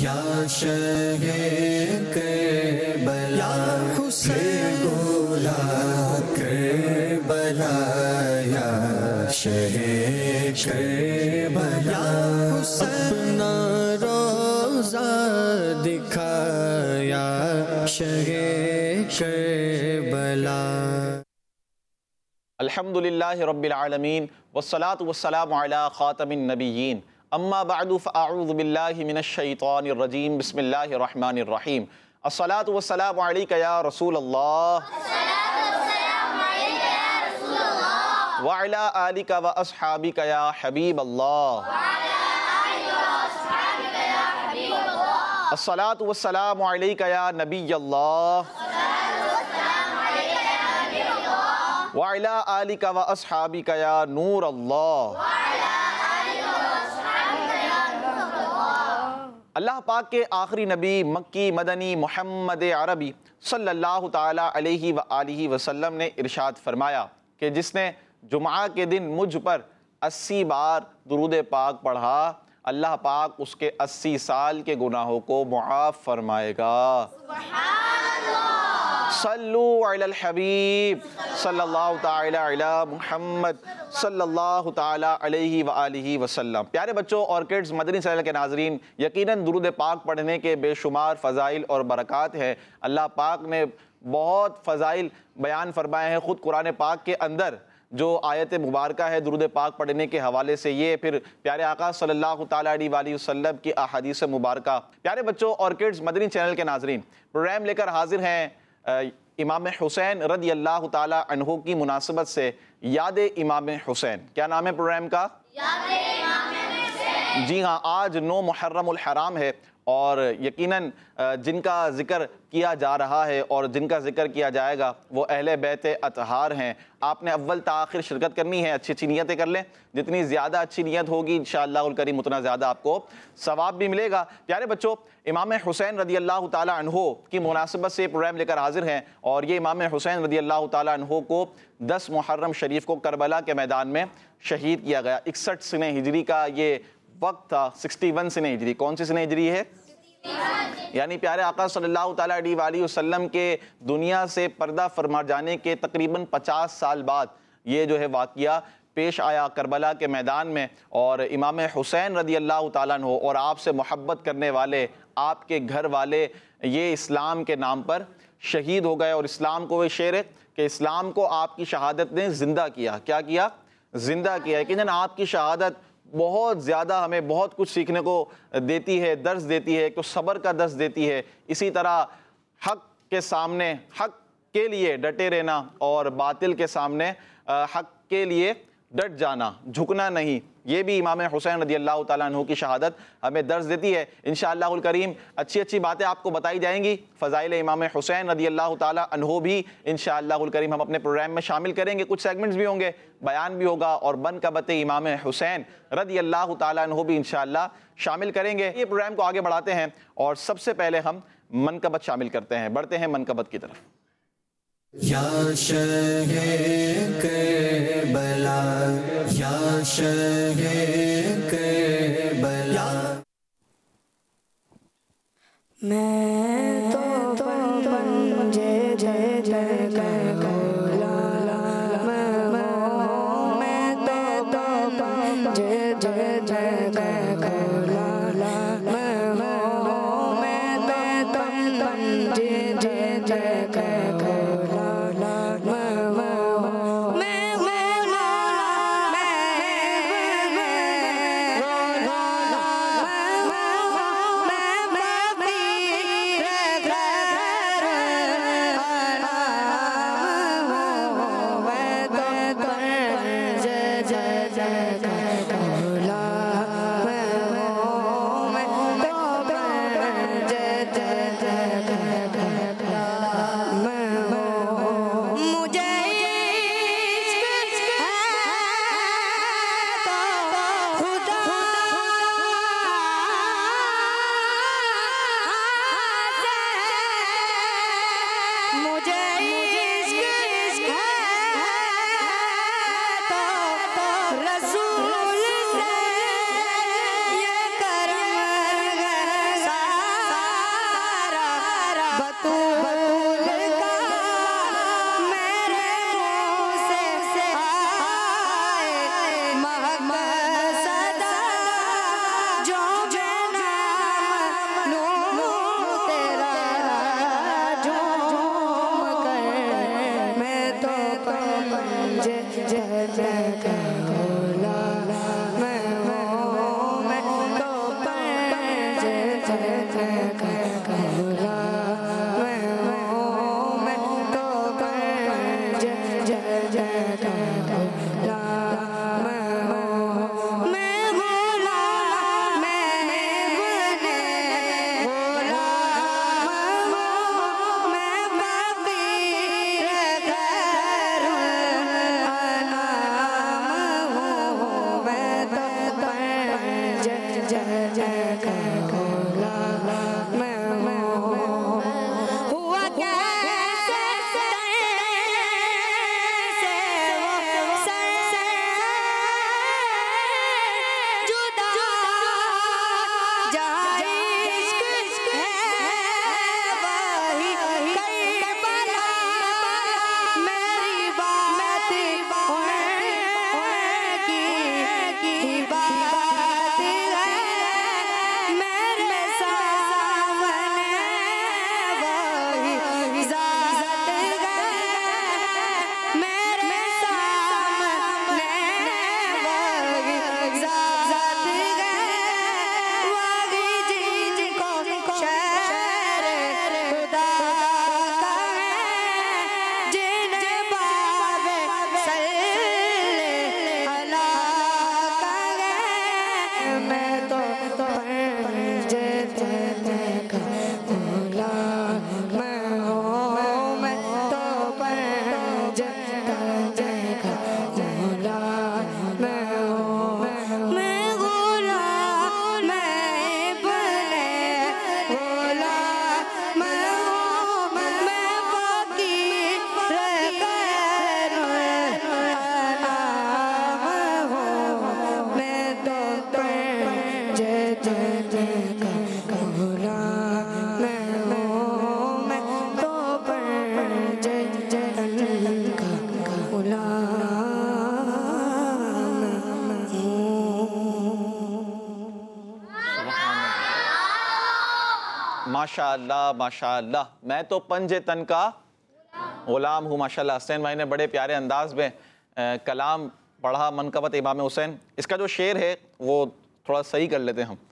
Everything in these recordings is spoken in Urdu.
یا شہ کربلا حسین بلا کربلا یا شہ کربلا اپنا روزہ دکھایا شہ کربلا۔ الحمدللہ رب العالمین والصلاة والسلام علی خاتم النبیین، اما بعد فاعوذ باللہ من الشیطان الرجیم، بسم اللہ الرحمن الرحیم۔ الصلاة والسلام علیک یا رسول اللہ وعلی آلک و اصحابک یا حبیب اللہ۔ الصلاة والسلام علیک یا نبی اللہ وعلی آلک و اصحابک یا نور اللہ۔ اللہ پاک کے آخری نبی مکی مدنی محمد عربی صلی اللہ تعالیٰ علیہ وآلہ وسلم نے ارشاد فرمایا کہ جس نے جمعہ کے دن مجھ پر 80 بار درود پاک پڑھا، اللہ پاک اس کے 80 سال کے گناہوں کو معاف فرمائے گا۔ صلو علی الحبیب صلی اللہ تعالی علی محمد صلی اللہ تعالی علیہ وآلہ وسلم۔ پیارے بچوں اور کڈز، مدنی چینل کے ناظرین، یقیناً درود پاک پڑھنے کے بے شمار فضائل اور برکات ہیں۔ اللہ پاک نے بہت فضائل بیان فرمائے ہیں خود قرآن پاک کے اندر۔ جو آیت مبارکہ ہے درود پاک پڑھنے کے حوالے سے، یہ پھر پیارے آقا صلی اللہ تعالیٰ علیہ وآلہ وسلم کی احادیث مبارکہ۔ پیارے بچوں اور کڈز، مدنی چینل کے ناظرین، پروگرام لے کر حاضر ہیں امام حسین رضی اللہ تعالیٰ عنہ کی مناسبت سے یاد امام حسین۔ کیا نام ہے پروگرام کا؟ یاد امام حسین۔ جی ہاں، آج 9 محرم الحرام ہے اور یقیناً جن کا ذکر کیا جا رہا ہے اور جن کا ذکر کیا جائے گا وہ اہل بیت اطہار ہیں۔ آپ نے اول تا آخر شرکت کرنی ہے، اچھی اچھی نیتیں کر لیں۔ جتنی زیادہ اچھی نیت ہوگی انشاءاللہ الکریم اتنا زیادہ آپ کو ثواب بھی ملے گا۔ پیارے بچوں، امام حسین رضی اللہ تعالیٰ عنہ کی مناسبت سے پروگرام لے کر حاضر ہیں، اور یہ امام حسین رضی اللہ تعالیٰ عنہ کو 10 محرم شریف کو کربلا کے میدان میں شہید کیا گیا۔ 61 سنہ ہجری کا یہ وقت تھا۔ 61 سنہ ہجری، کون سی سنہ ہجری ہے؟ یعنی پیارے آقا صلی اللہ تعالیٰ علیہ وآلہ وسلم کے دنیا سے پردہ فرما جانے کے تقریباً 50 سال بعد یہ جو ہے واقعہ پیش آیا کربلا کے میدان میں، اور امام حسین رضی اللہ تعالیٰ عنہ اور آپ سے محبت کرنے والے آپ کے گھر والے یہ اسلام کے نام پر شہید ہو گئے۔ اور اسلام کو وہ شعر ہے کہ اسلام کو آپ کی شہادت نے زندہ کیا۔ کیا کیا؟ زندہ کیا۔ یقیناً آپ کی شہادت بہت زیادہ ہمیں بہت کچھ سیکھنے کو دیتی ہے، درس دیتی ہے، تو صبر کا درس دیتی ہے۔ اسی طرح حق کے سامنے حق کے لیے ڈٹے رہنا اور باطل کے سامنے حق کے لیے ڈٹ جانا، جھکنا نہیں، یہ بھی امام حسین رضی اللہ تعالیٰ عنہ کی شہادت ہمیں درس دیتی ہے۔ انشاءاللہ الکریم اچھی اچھی باتیں آپ کو بتائی جائیں گی۔ فضائل امام حسین رضی اللہ تعالیٰ عنہ بھی انشاءاللہ الکریم ہم اپنے پروگرام میں شامل کریں گے۔ کچھ سیگمنٹس بھی ہوں گے، بیان بھی ہوگا، اور منقبت امام حسین رضی اللہ تعالیٰ عنہ بھی انشاءاللہ شامل کریں گے۔ یہ پروگرام کو آگے بڑھاتے ہیں اور سب سے پہلے ہم منقبت شامل کرتے ہیں، بڑھتے ہیں منقبت کی طرف۔ یا شہ کربلا یا شہ کربلا میں تو پنجے جے جے گولا میں تو پنجے جے جے گولا میں تو پنجے جے جے ماشاءاللہ ماشاءاللہ، میں تو پنجے تن کا غلام ہوں. ماشاءاللہ حسین بھائی نے بڑے پیارے انداز میں کلام پڑھا منقبت امام حسین. اس کا جو شعر ہے وہ تھوڑا صحیح کر لیتے ہیں ہم.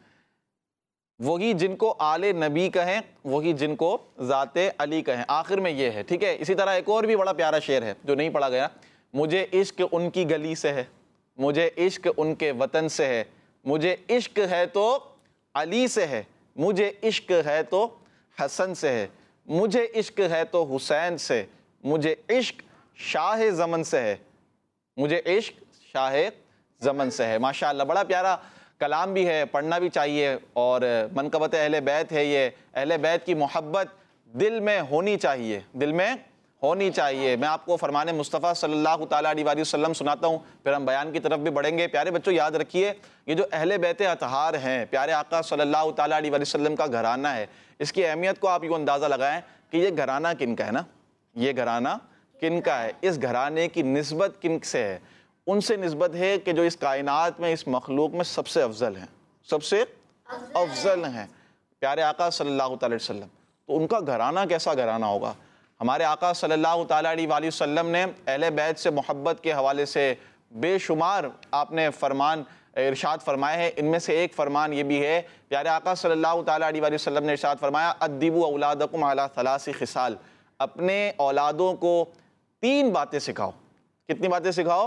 وہی جن کو آل نبی کہیں، وہی جن کو ذات علی کہیں. آخر میں یہ ہے، ٹھیک ہے. اسی طرح ایک اور بھی بڑا پیارا شعر ہے جو نہیں پڑھا گیا. مجھے عشق ان کی گلی سے ہے، مجھے عشق ان کے وطن سے ہے، مجھے عشق ہے تو علی سے ہے، مجھے عشق ہے تو حسن سے ہے، مجھے عشق ہے تو حسین سے، مجھے عشق شاہ زمن سے ہے، مجھے عشق شاہ زمن سے ہے. ماشاءاللہ بڑا پیارا کلام بھی ہے، پڑھنا بھی چاہیے. اور منقبت اہل بیت ہے یہ. اہل بیت کی محبت دل میں ہونی چاہیے، دل میں ہونی چاہیے. میں آپ کو فرمان مصطفیٰ صلی اللہ تعالیٰ علیہ وسلم سناتا ہوں، پھر ہم بیان کی طرف بھی بڑھیں گے. پیارے بچوں یاد رکھیے، یہ جو اہل بیت اطہار ہیں، پیارے آقا صلی اللہ تعالیٰ علیہ وسلم کا گھرانہ ہے. اس کی اہمیت کو آپ یوں اندازہ لگائیں کہ یہ گھرانہ کن کا ہے نا، یہ گھرانہ کن کا ہے، اس گھرانے کی نسبت کن سے ہے؟ ان سے نسبت ہے کہ جو اس کائنات میں، اس مخلوق میں سب سے افضل ہیں، سب سے افضل ہیں، پیارے آقا صلی اللہ تعالیٰ علیہ وسلم. تو ان کا گھرانہ کیسا گھرانہ ہوگا؟ ہمارے آقا صلی اللہ تعالیٰ علیہ وسلم نے اہل بیت سے محبت کے حوالے سے بے شمار آپ نے فرمان ارشاد فرمائے ہیں. ان میں سے ایک فرمان یہ بھی ہے، پیارے آقا صلی اللہ تعالیٰ علیہ وسلم نے ارشاد فرمایا، ادبوا اولادکم علی ثلاث خصال، اپنے اولادوں کو 3 باتیں سکھاؤ. کتنی باتیں سکھاؤ؟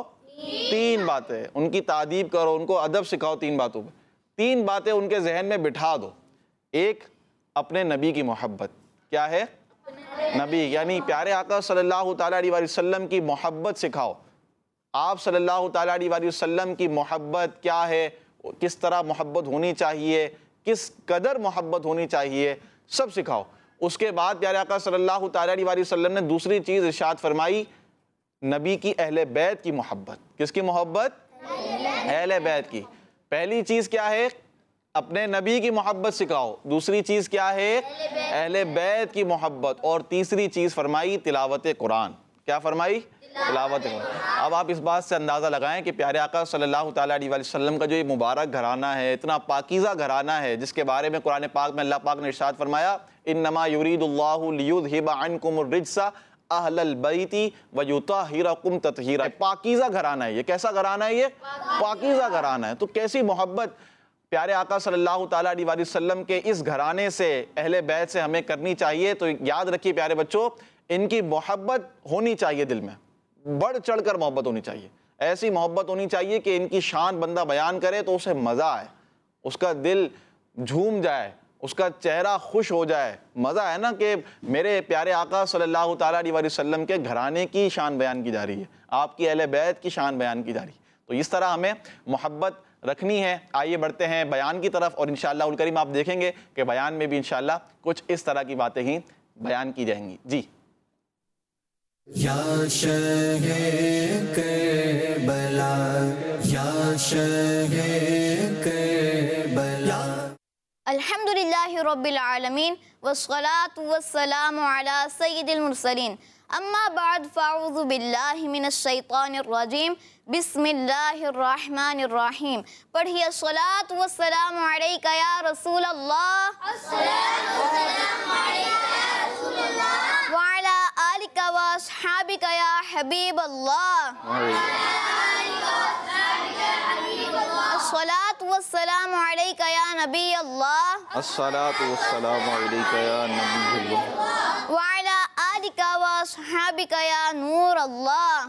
3 باتیں. ان کی تعدیب کرو، ان کو ادب سکھاؤ 3 باتوں پہ. 3 باتیں ان کے ذہن میں بٹھا دو. ایک، اپنے نبی کی محبت. کیا ہے؟ نبی، یعنی پیارے آقا صلی اللہ تعالیٰ علیہ وسلم کی محبت سکھاؤ. آپ صلی اللہ تعالیٰ علیہ وسلم کی محبت کیا ہے، کس طرح محبت ہونی چاہیے، کس قدر محبت ہونی چاہیے، سب سکھاؤ. اس کے بعد پیارے آقا صلی اللہ تعالیٰ علیہ وسلم نے دوسری چیز ارشاد فرمائی، نبی کی اہل بیت کی محبت. کس کی محبت؟ اہل بیت کی. پہلی چیز کیا ہے؟ اپنے نبی کی محبت سکھاؤ. دوسری چیز کیا ہے؟ اہل بیت کی محبت. اور تیسری چیز فرمائی تلاوت قرآن. کیا فرمائی؟ تلاوت قرآن. اب آپ اس بات سے اندازہ لگائیں کہ پیارے آقا صلی اللہ تعالیٰ علیہ وسلم کا جو یہ مبارک گھرانہ ہے، اتنا پاکیزہ گھرانہ ہے، جس کے بارے میں قرآن پاک میں اللہ پاک نے ارشاد فرمایا، انما یرید اللہ لیذھب عنکم الرجس اہل البیت ویطہرکم تطہیرا. پاکیزہ گھرانہ ہے یہ. کیسا گھرانہ ہے یہ؟ پاکیزہ گھرانہ ہے. تو کیسی محبت پیارے آقا صلی اللہ تعالیٰ علیہ وسلم کے اس گھرانے سے، اہل بیت سے ہمیں کرنی چاہیے. تو یاد رکھیے پیارے بچوں، ان کی محبت ہونی چاہیے دل میں، بڑھ چڑھ کر محبت ہونی چاہیے. ایسی محبت ہونی چاہیے کہ ان کی شان بندہ بیان کرے تو اسے مزہ آئے، اس کا دل جھوم جائے، اس کا چہرہ خوش ہو جائے. مزہ ہے نا کہ میرے پیارے آقا صلی اللہ تعالیٰ علیہ وسلم کے گھرانے کی شان بیان کی جا رہی ہے، آپ کی اہل بیت کی شان بیان کی جا رہی ہے. تو اس طرح ہمیں محبت رکھنی ہے. آئیے بڑھتے ہیں بیان کی طرف، اور انشاءاللہ الکریم آپ دیکھیں گے کہ بیان میں بھی انشاءاللہ کچھ اس طرح کی باتیں ہی بیان کی جائیں گی. جی. یا شہ کربلا، یا شہ کربلا. الحمدللہ رب العالمین والصلاة والسلام علی سید المرسلین. اما بعد فاعوذ باللہ من الشیطان الرجیم. بسم اللہ الرحمن الرحیم. پڑھیے الصلاۃ والسلام علیک یا رسول اللہ، وعلی آلک واصحابک یا حبیب اللہ. الصلاۃ والسلام علیک یا نبی اللہ، الصلاۃ والسلام علیک یا نبی اللہ، وعلی آلک واصحابک یا نور اللہ.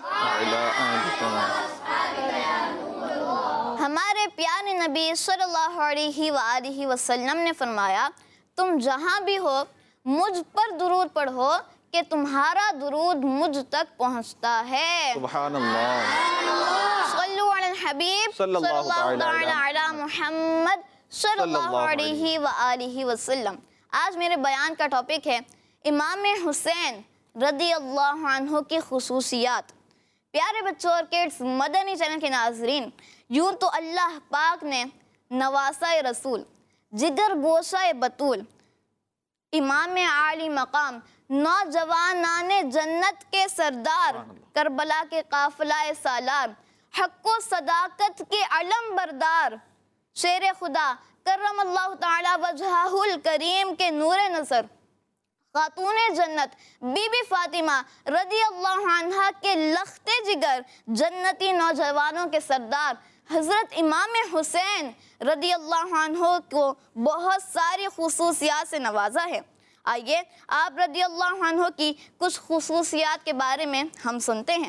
ہمارے پیارے نبی صلی اللہ علیہ وآلہ وسلم نے فرمایا، تم جہاں بھی ہو مجھ پر درود پڑھو کہ تمہارا درود مجھ تک پہنچتا ہے. سبحان اللہ. صلو علی الحبیب صلی اللہ تعالی علی محمد صلی اللہ علیہ وآلہ وسلم. آج میرے بیان کا ٹاپک ہے امام حسین رضی اللہ عنہ کی خصوصیات. پیارے بچوں اور کڈز، مدنی چینل کے ناظرین، یوں تو اللہ پاک نے نواسہ رسول، جگر گوشہ بطول، امام عالی مقام، نوجوانان جنت کے سردار، کربلا کے قافلہ سالار، حق و صداقت کے علم بردار، شیر خدا، کرم اللہ تعالی وجہہ الکریم کے نور نظر خاتون جنت بی بی فاطمہ رضی اللہ عنہا کے لخت جگر جنتی نوجوانوں کے سردار حضرت امام حسین رضی اللہ عنہ کو بہت ساری خصوصیات سے نوازا ہے۔ آئیے آپ رضی اللہ عنہ کی کچھ خصوصیات کے بارے میں ہم سنتے ہیں۔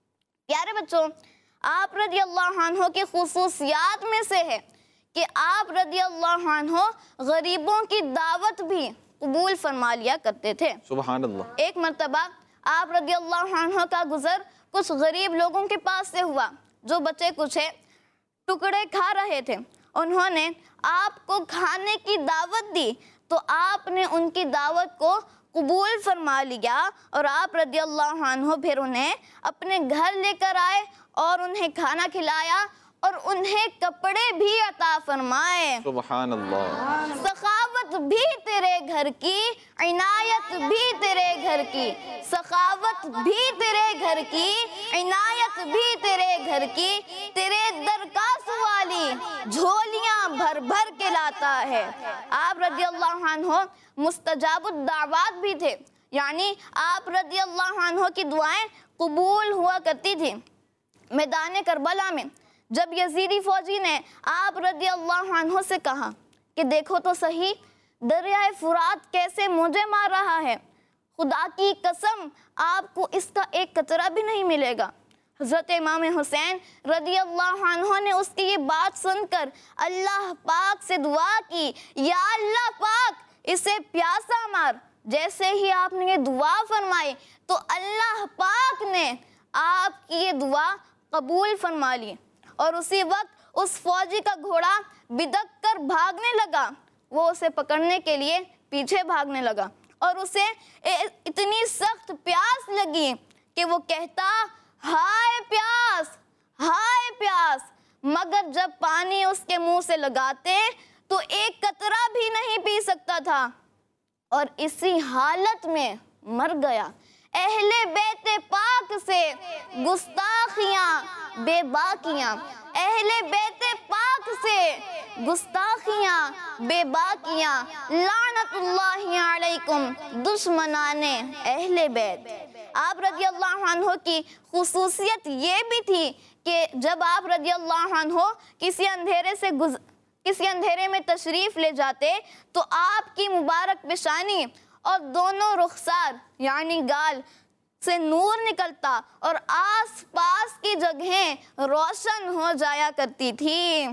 پیارے بچوں، آپ رضی اللہ عنہ کی خصوصیات میں سے ہے کہ آپ رضی اللہ عنہ غریبوں کی دعوت بھی قبول فرما لیا کرتے تھے۔ سبحان اللہ۔ ایک مرتبہ آپ رضی اللہ عنہ کا گزر کچھ غریب لوگوں کے پاس سے ہوا جو بچے کچھ ٹکڑے کھا رہے تھے۔ انہوں نے آپ کو کھانے کی دعوت دی تو آپ نے ان کی دعوت کو قبول فرما لیا اور آپ رضی اللہ عنہ پھر انہیں اپنے گھر لے کر آئے اور انہیں کھانا کھلایا اور انہیں کپڑے بھی عطا فرمائے۔ سبحان اللہ۔ سخاوت بھی تیرے گھر کی، عنایت بھی تیرے گھر کی، سخاوت بھی تیرے گھر کی، عنایت بھی تیرے گھر کی، تیرے در کا سوالی جھولیاں بھر بھر کے لاتا ہے۔ آپ رضی اللہ عنہ مستجاب الدعوات بھی تھے، یعنی آپ رضی اللہ عنہ کی دعائیں قبول ہوا کرتی تھی۔ میدان کربلا میں جب یزیدی فوجی نے آپ رضی اللہ عنہ سے کہا کہ دیکھو تو صحیح دریائے فرات کیسے موجیں مار رہا ہے، خدا کی قسم آپ کو اس کا ایک قطرہ بھی نہیں ملے گا، حضرت امام حسین رضی اللہ عنہ نے اس کی یہ بات سن کر اللہ پاک سے دعا کی، یا اللہ پاک اسے پیاسا مار۔ جیسے ہی آپ نے یہ دعا فرمائی تو اللہ پاک نے آپ کی یہ دعا قبول فرما لی، اور اسی وقت اس فوجی کا گھوڑا بدک کر بھاگنے لگا۔ وہ اسے پکڑنے کے لیے پیچھے بھاگنے لگا اور اسے اتنی سخت پیاس لگی کہ وہ کہتا ہائے پیاس، ہائے پیاس، مگر جب پانی اس کے منہ سے لگاتے تو ایک قطرہ بھی نہیں پی سکتا تھا اور اسی حالت میں مر گیا۔ اہل بیت پاک سے گستاخیاں بے باکیاں، اہل بیت پاک سے گستاخیاں بے باکیاں، لعنت اللہ علیکم دشمنان اہل بیت۔ آپ رضی اللہ عنہ کی خصوصیت یہ بھی تھی کہ جب آپ رضی اللہ عنہ کسی اندھیرے میں تشریف لے جاتے تو آپ کی مبارک پیشانی اور دونوں رخسار یعنی گال سے نور نکلتا اور آس پاس کی جگہیں روشن ہو جایا کرتی تھی۔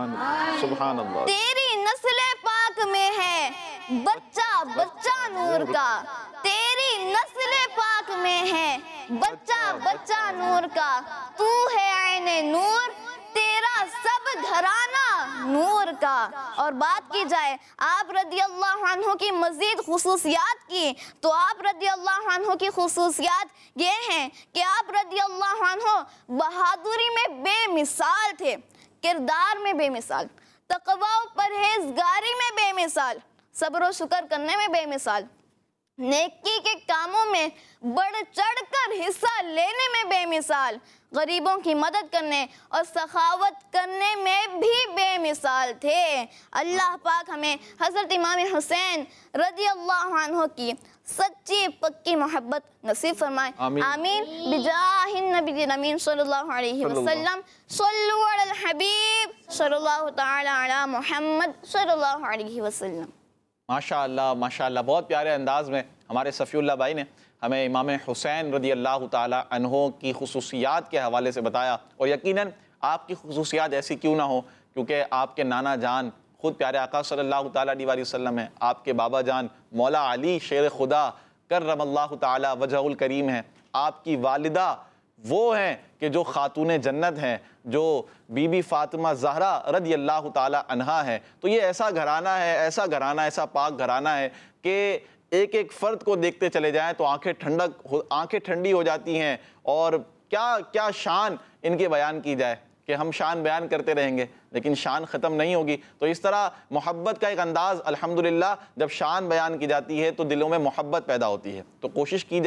سبحان اللہ۔ تیری نسل پاک میں ہے بچہ بچہ نور کا، تیری نسل پاک میں ہے بچہ بچہ نور کا، تو ہے عین نور، تیرا سب گھرانہ نور کا۔ اور بات کی جائے آپ رضی اللہ عنہ کی مزید خصوصیات کی تو آپ رضی اللہ عنہ کی خصوصیات یہ ہیں کہ آپ رضی اللہ عنہ بہادری میں بے مثال تھے، کردار میں بے مثال، تقوی و پرہیزگاری میں بے مثال، صبر و شکر کرنے میں بے مثال، نیکی کے کاموں میں بڑھ چڑھ کر حصہ لینے میں بے مثال، غریبوں کی مدد کرنے اور سخاوت کرنے میں بھی بے مثال تھے۔ اللہ پاک ہمیں حضرت امام حسین رضی اللہ عنہ کی سچی پکی محبت نصیب فرمائے، آمین بجاہ النبی الامین صلی اللہ علیہ وسلم۔ صلو علی الحبیب صلی اللہ تعالی علی محمد صلی اللہ علیہ وسلم۔ ماشاءاللہ ماشاءاللہ، بہت پیارے انداز میں ہمارے صفی اللہ بھائی نے ہمیں امام حسین رضی اللہ تعالیٰ عنہ کی خصوصیات کے حوالے سے بتایا، اور یقیناً آپ کی خصوصیات ایسی کیوں نہ ہو، کیونکہ آپ کے نانا جان خود پیارے آقا صلی اللہ تعالیٰ علیہ وسلم ہیں، آپ کے بابا جان مولا علی شیر خدا کرم اللہ تعالیٰ وجہ الکریم ہیں، آپ کی والدہ وہ ہیں کہ جو خاتون جنت ہیں، جو بی بی فاطمہ زہرا رضی اللہ تعالیٰ عنہا ہے۔ تو یہ ایسا گھرانہ ہے، ایسا پاک گھرانہ ہے کہ ایک ایک فرد کو دیکھتے چلے جائیں تو آنکھیں ٹھنڈی ہو جاتی ہیں، اور کیا شان ان کے بیان کی جائے کہ ہم شان بیان کرتے رہیں گے لیکن شان ختم نہیں ہوگی۔ تو اس طرح محبت کا ایک انداز الحمدللہ جب شان بیان کی جاتی ہے تو دلوں میں محبت پیدا ہوتی ہے۔ تو کوشش کی جائے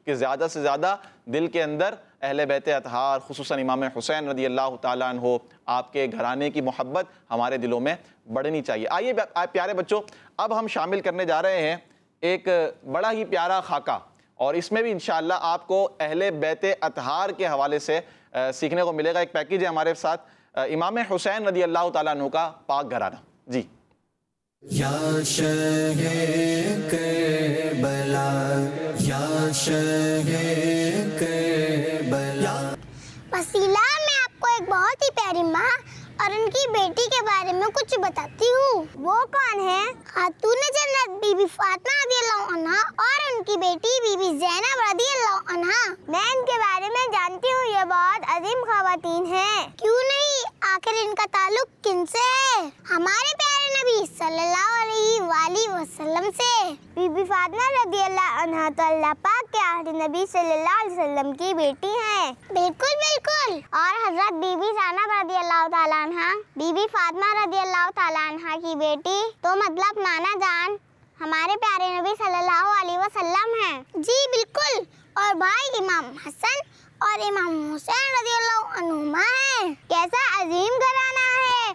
کہ زیادہ سے زیادہ دل کے اندر اہل بیت اطہار خصوصاً امام حسین رضی اللہ تعالیٰ عنہ آپ کے گھرانے کی محبت ہمارے دلوں میں بڑھنی چاہیے۔ آئیے پیارے بچوں، اب ہم شامل کرنے جا رہے ہیں ایک بڑا ہی پیارا خاکہ، اور اس میں بھی انشاءاللہ آپ کو اہل بیت اطہار کے حوالے سے سیکھنے کو ملے گا۔ ایک پیکیج ہے ہمارے ساتھ امام حسین رضی اللہ تعالیٰ عنہ کا پاک گھرانہ۔ جی یا شہ کربلا یا شہ کربلا۔ وسیلہ، میں آپ کو ایک بہت ہی پیاری ماں اور ان کی بیٹی کے بارے میں کچھ بتاتی ہوں۔ وہ کون ہے؟ خاتون جنت بی بی فاطمہ رضی اللہ عنہ اور ان کی بیٹی بی بی زینب رضی اللہ عنہ۔ میں ان کے بارے میں جانتی ہوں، یہ بہت عظیم خواتین ہیں۔ کیوں نہیں؟ آخر ان کا تعلق کن سے ہے؟ ہمارے پیارے نبی صلی اللہ علیہ وآلہ وسلم سے۔ بی بی فاطمہ رضی اللہ عنہ تو اللہ پاک کے آخری نبی صلی اللہ علیہ وسلم کی بیٹی ہیں۔ بالکل بالکل۔ اور حضرت بی بی زینب رضی اللہ تعالیٰ عنہ بی بی فاطمہ رضی اللہ تعالیٰ عنہ کی بیٹی تو مطلب نانا جان ہمارے پیارے نبی صلی اللہ علیہ وسلم ہیں۔ جی بالکل۔ اور بھائی امام حسن اور امام حسین رضی اللہ عنہما ہیں۔ کیسا عظیم گھرانہ ہے،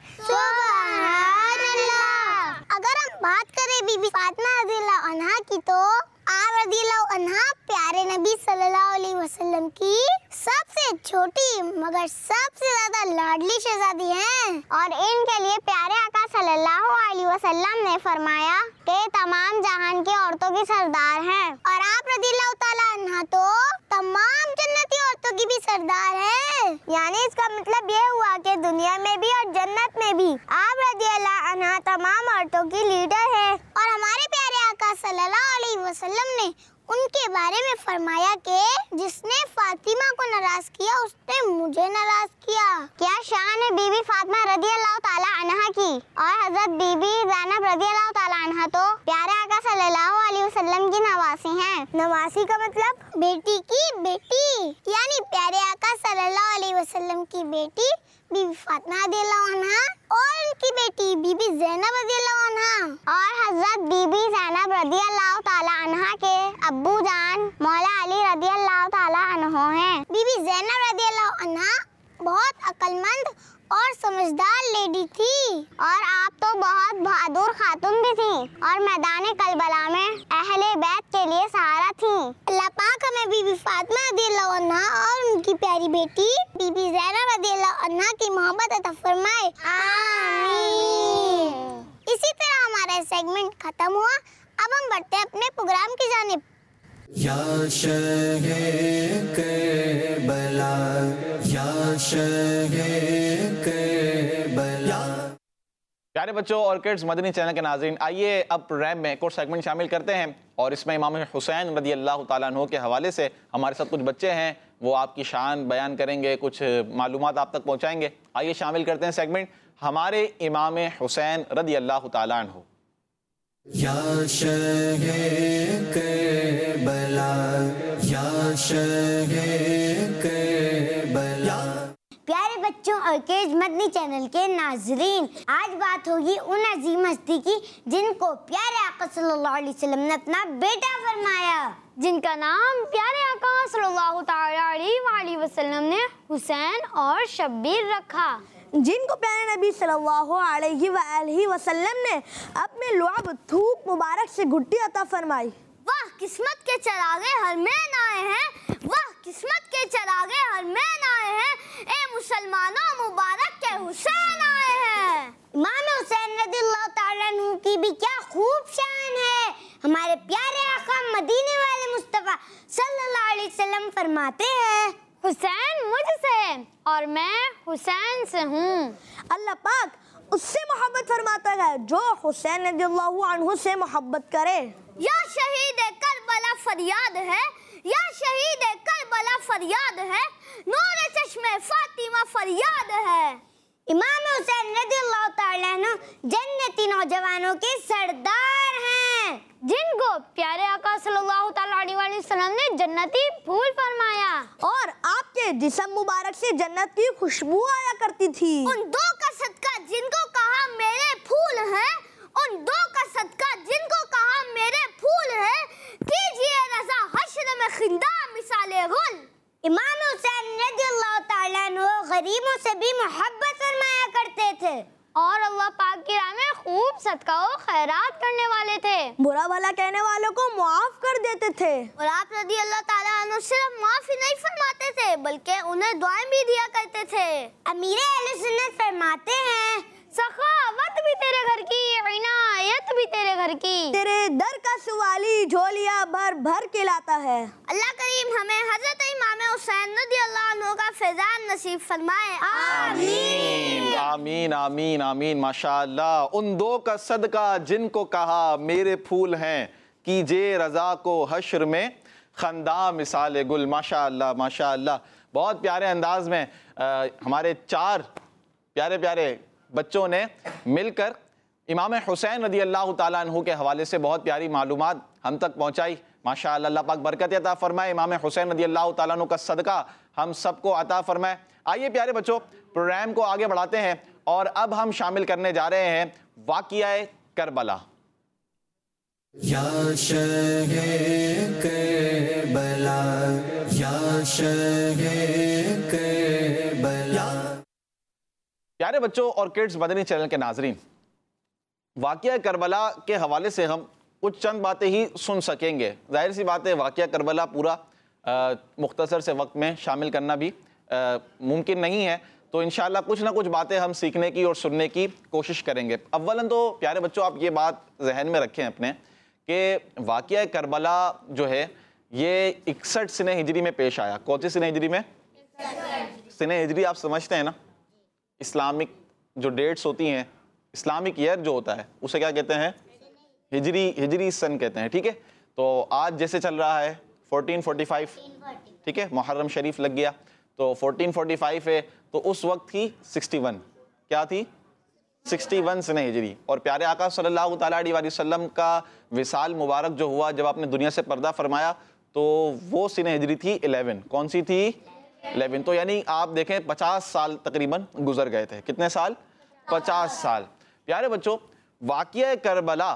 سبحان اللہ۔ اگر ہم بات کریں بی بی فاطمہ رضی اللہ عنہ کی تو آپ رضی اللہ عنہ پیارے نبی صلی اللہ علیہ وسلم کی سب سے چھوٹی مگر سب سے زیادہ لاڈلی شہزادی ہیں، اور ان کے لیے پیارے آقا صلی اللہ علیہ وسلم نے فرمایا کہ تمام جہان کی عورتوں کی سردار ہیں، اور آپ رضی اللہ تعالیٰ عنہ تو تمام جنتی عورتوں کی بھی سردار ہیں۔ یعنی اس کا مطلب یہ ہوا کہ دنیا میں بھی اور جنت میں بھی آپ رضی اللہ عنہ تمام عورتوں کی لیڈر ہے۔ اور ہمارے پیارے آقا صلی اللہ علیہ وسلم نے ان کے بارے میں فرمایا کہ جس نے فاطمہ کو ناراض کیا اس نے مجھے ناراض کیا۔ کیا شان ہے بی بی فاطمہ رضی اللہ تعالیٰ عنہ کی۔ اور حضرت بی بی زینب رضی اللہ تعالیٰ عنہ تو پیارے آقا صلی اللہ علیہ وسلم کی نواسی ہیں۔ نواسی کا مطلب بیٹی کی بیٹی، یعنی پیارے آقا صلی اللہ علیہ وسلم کی بیٹی بی بی فاطمہ رضی اللہ عنہ اور ان کی بیٹی بی بی زینب رضی اللہ عنہ، اور حضرت بی بی زینب رضی اللہ تعالیٰ عنہ کے ابو جان مولا علی رضی اللہ تعالیٰ عنہ ہیں۔ بی بی زینب رضی اللہ عنہ بہت عقل مند اور سمجھدار لیڈی تھی، اور آپ تو بہت بہادر خاتون بھی تھیں، اور میدان کربلا میں اہل بیت کے لیے سہارا تھیں۔ اللہ پاک ہمیں بی بی فاطمہ رضی اللہ عنہ اور ان کی پیاری بیٹی بی بی زینب رضی اللہ عنہ کی محبت عطا فرمائے، آمین۔ اسی طرح ہمارا سیگمنٹ ختم ہوا، اب ہم بڑھتے ہیں اپنے پروگرام کی جانب۔ یا شہ کربلا یا شہ کربلا۔ پیارے بچوں اور کڈز مدنی چینل کے ناظرین، آئیے اب پروگرام میں ایک اور سیگمنٹ شامل کرتے ہیں، اور اس میں امام حسین رضی اللہ تعالیٰ عنہ کے حوالے سے ہمارے ساتھ کچھ بچے ہیں، وہ آپ کی شان بیان کریں گے، کچھ معلومات آپ تک پہنچائیں گے۔ آئیے شامل کرتے ہیں سیگمنٹ ہمارے امام حسین رضی اللہ تعالیٰ عنہ۔ یا شہ کربلا یا شہ کربلا۔ پیارے بچوں اور کیج مدنی چینل کے ناظرین، آج بات ہوگی ان عظیم ہستی کی جن کو پیارے آقا صلی اللہ علیہ وسلم نے اپنا بیٹا فرمایا، جن کا نام پیارے آقا صلی اللہ تعالیٰ علیہ وآلہ وسلم نے حسین اور شبیر رکھا، جن کو پیارے نبی صلی اللہ علیہ وآلہ وسلم نے اپنے لعاب تھوک مبارک سے گھٹی عطا فرمائی۔ واہ قسمت کے چراغے حرمین آئے ہیں، واہ قسمت کے چراغے حرمین آئے ہیں، اے مسلمانوں مبارک کے حسین آئے ہیں۔ امام حسین رضی اللہ تعالیٰ عنہ کی بھی کیا خوب شان ہے۔ ہمارے پیارے آقا مدینے والے مصطفیٰ صلی اللہ علیہ وسلم فرماتے ہیں، حسین مجھ سے اور میں حسین سے ہوں۔ اللہ پاک اس سے محبت فرماتا ہے جو حسین رضی اللہ عنہ سے محبت کرے۔ یا شہید کربلا فریاد ہے، یا شہید کربلا فریاد ہے، نور چشم فاطمہ فریاد ہے۔ امام حسین رضی اللہ تعالیٰ عنہ جنتی نوجوانوں کے سردار ہیں، جن کو پیارے آقا صلی اللہ تعالیٰ علیہ وآلہ وسلم نے جنتی پھول فرمایا، اور آپ کے جسم مبارک سے جنت کی خوشبو آیا کرتی تھی۔ ان دو کا صدقہ جن کو کہا میرے پھول ہیں، ان دو کا صدقہ جن کو کہا میرے پھول ہیں، کیجئے رضا حشر میں خندار سے بھی محبت فرمایا کرتے تھے اور اللہ پاک کی راہ میں خوب صدقہ و خیرات کرنے والے تھے، برا بھلا کہنے والوں کو معاف کر دیتے تھے، اور آپ رضی اللہ تعالیٰ عنہ صرف معافی نہیں فرماتے تھے بلکہ انہیں دعائیں بھی دیا کرتے تھے۔ امیر اہل سنت فرماتے ہیں سخاوت بھی تیرے گھر کی، عنایت بھی تیرے گھر کی، تیرے در کا سوالی جھولیاں بھر بھر کے لاتا ہے۔ اللہ کریم ہمیں حضرت امام حسین رضی اللہ عنہ کا فیضان نصیب فرمائے، آمین آمین آمین آمین۔ ماشاءاللہ، ان دو کا صدقہ جن کو کہا میرے پھول ہیں، کیجے رضا کو حشر میں خنداں مثال گل۔ ماشاءاللہ ماشاءاللہ، بہت پیارے انداز میں ہمارے 4 پیارے پیارے بچوں نے مل کر امام حسین رضی اللہ تعالیٰ عنہ کے حوالے سے بہت پیاری معلومات ہم تک پہنچائی۔ ماشاءاللہ، اللہ پاک برکت عطا فرمائے، امام حسین رضی اللہ تعالیٰ عنہ کا صدقہ ہم سب کو عطا فرمائے۔ آئیے پیارے بچوں، پروگرام کو آگے بڑھاتے ہیں اور اب ہم شامل کرنے جا رہے ہیں واقعہ کربلا۔ یا شہ کربلا، یا شہ کربلا۔ پیارے بچوں اور کڈز مدنی چینل کے ناظرین، واقعہ کربلا کے حوالے سے ہم کچھ چند باتیں ہی سن سکیں گے۔ ظاہر سی بات ہے واقعہ کربلا پورا مختصر سے وقت میں شامل کرنا بھی ممکن نہیں ہے، تو انشاءاللہ کچھ نہ کچھ باتیں ہم سیکھنے کی اور سننے کی کوشش کریں گے۔ اولاً تو پیارے بچوں آپ یہ بات ذہن میں رکھیں اپنے کہ واقعہ کربلا جو ہے یہ 61 سنہ ہجری میں پیش آیا۔ کون سی سنہ ہجری میں؟ سنہ ہجری آپ سمجھتے ہیں نا، اسلامک جو ڈیٹس ہوتی ہیں، اسلامک ایئر جو ہوتا ہے اسے کیا کہتے ہیں؟ ہجری سن کہتے ہیں، ٹھیک ہے؟ تو آج جیسے چل رہا ہے 1445، ٹھیک ہے، محرم شریف لگ گیا تو 1445 ہے، تو اس وقت تھی 61، کیا تھی؟ 61 سنہ ہجری۔ اور پیارے آقا صلی اللہ تعالیٰ علیہ وسلم کا وصال مبارک جو ہوا، جب آپ نے دنیا سے پردہ فرمایا، تو وہ سنہ ہجری تھی 11۔ کون سی تھی؟ 11۔ تو یعنی آپ دیکھیں 50 سال تقریباً گزر گئے تھے۔ کتنے سال؟ 50 سال۔ پیارے بچوں، واقعہ کربلا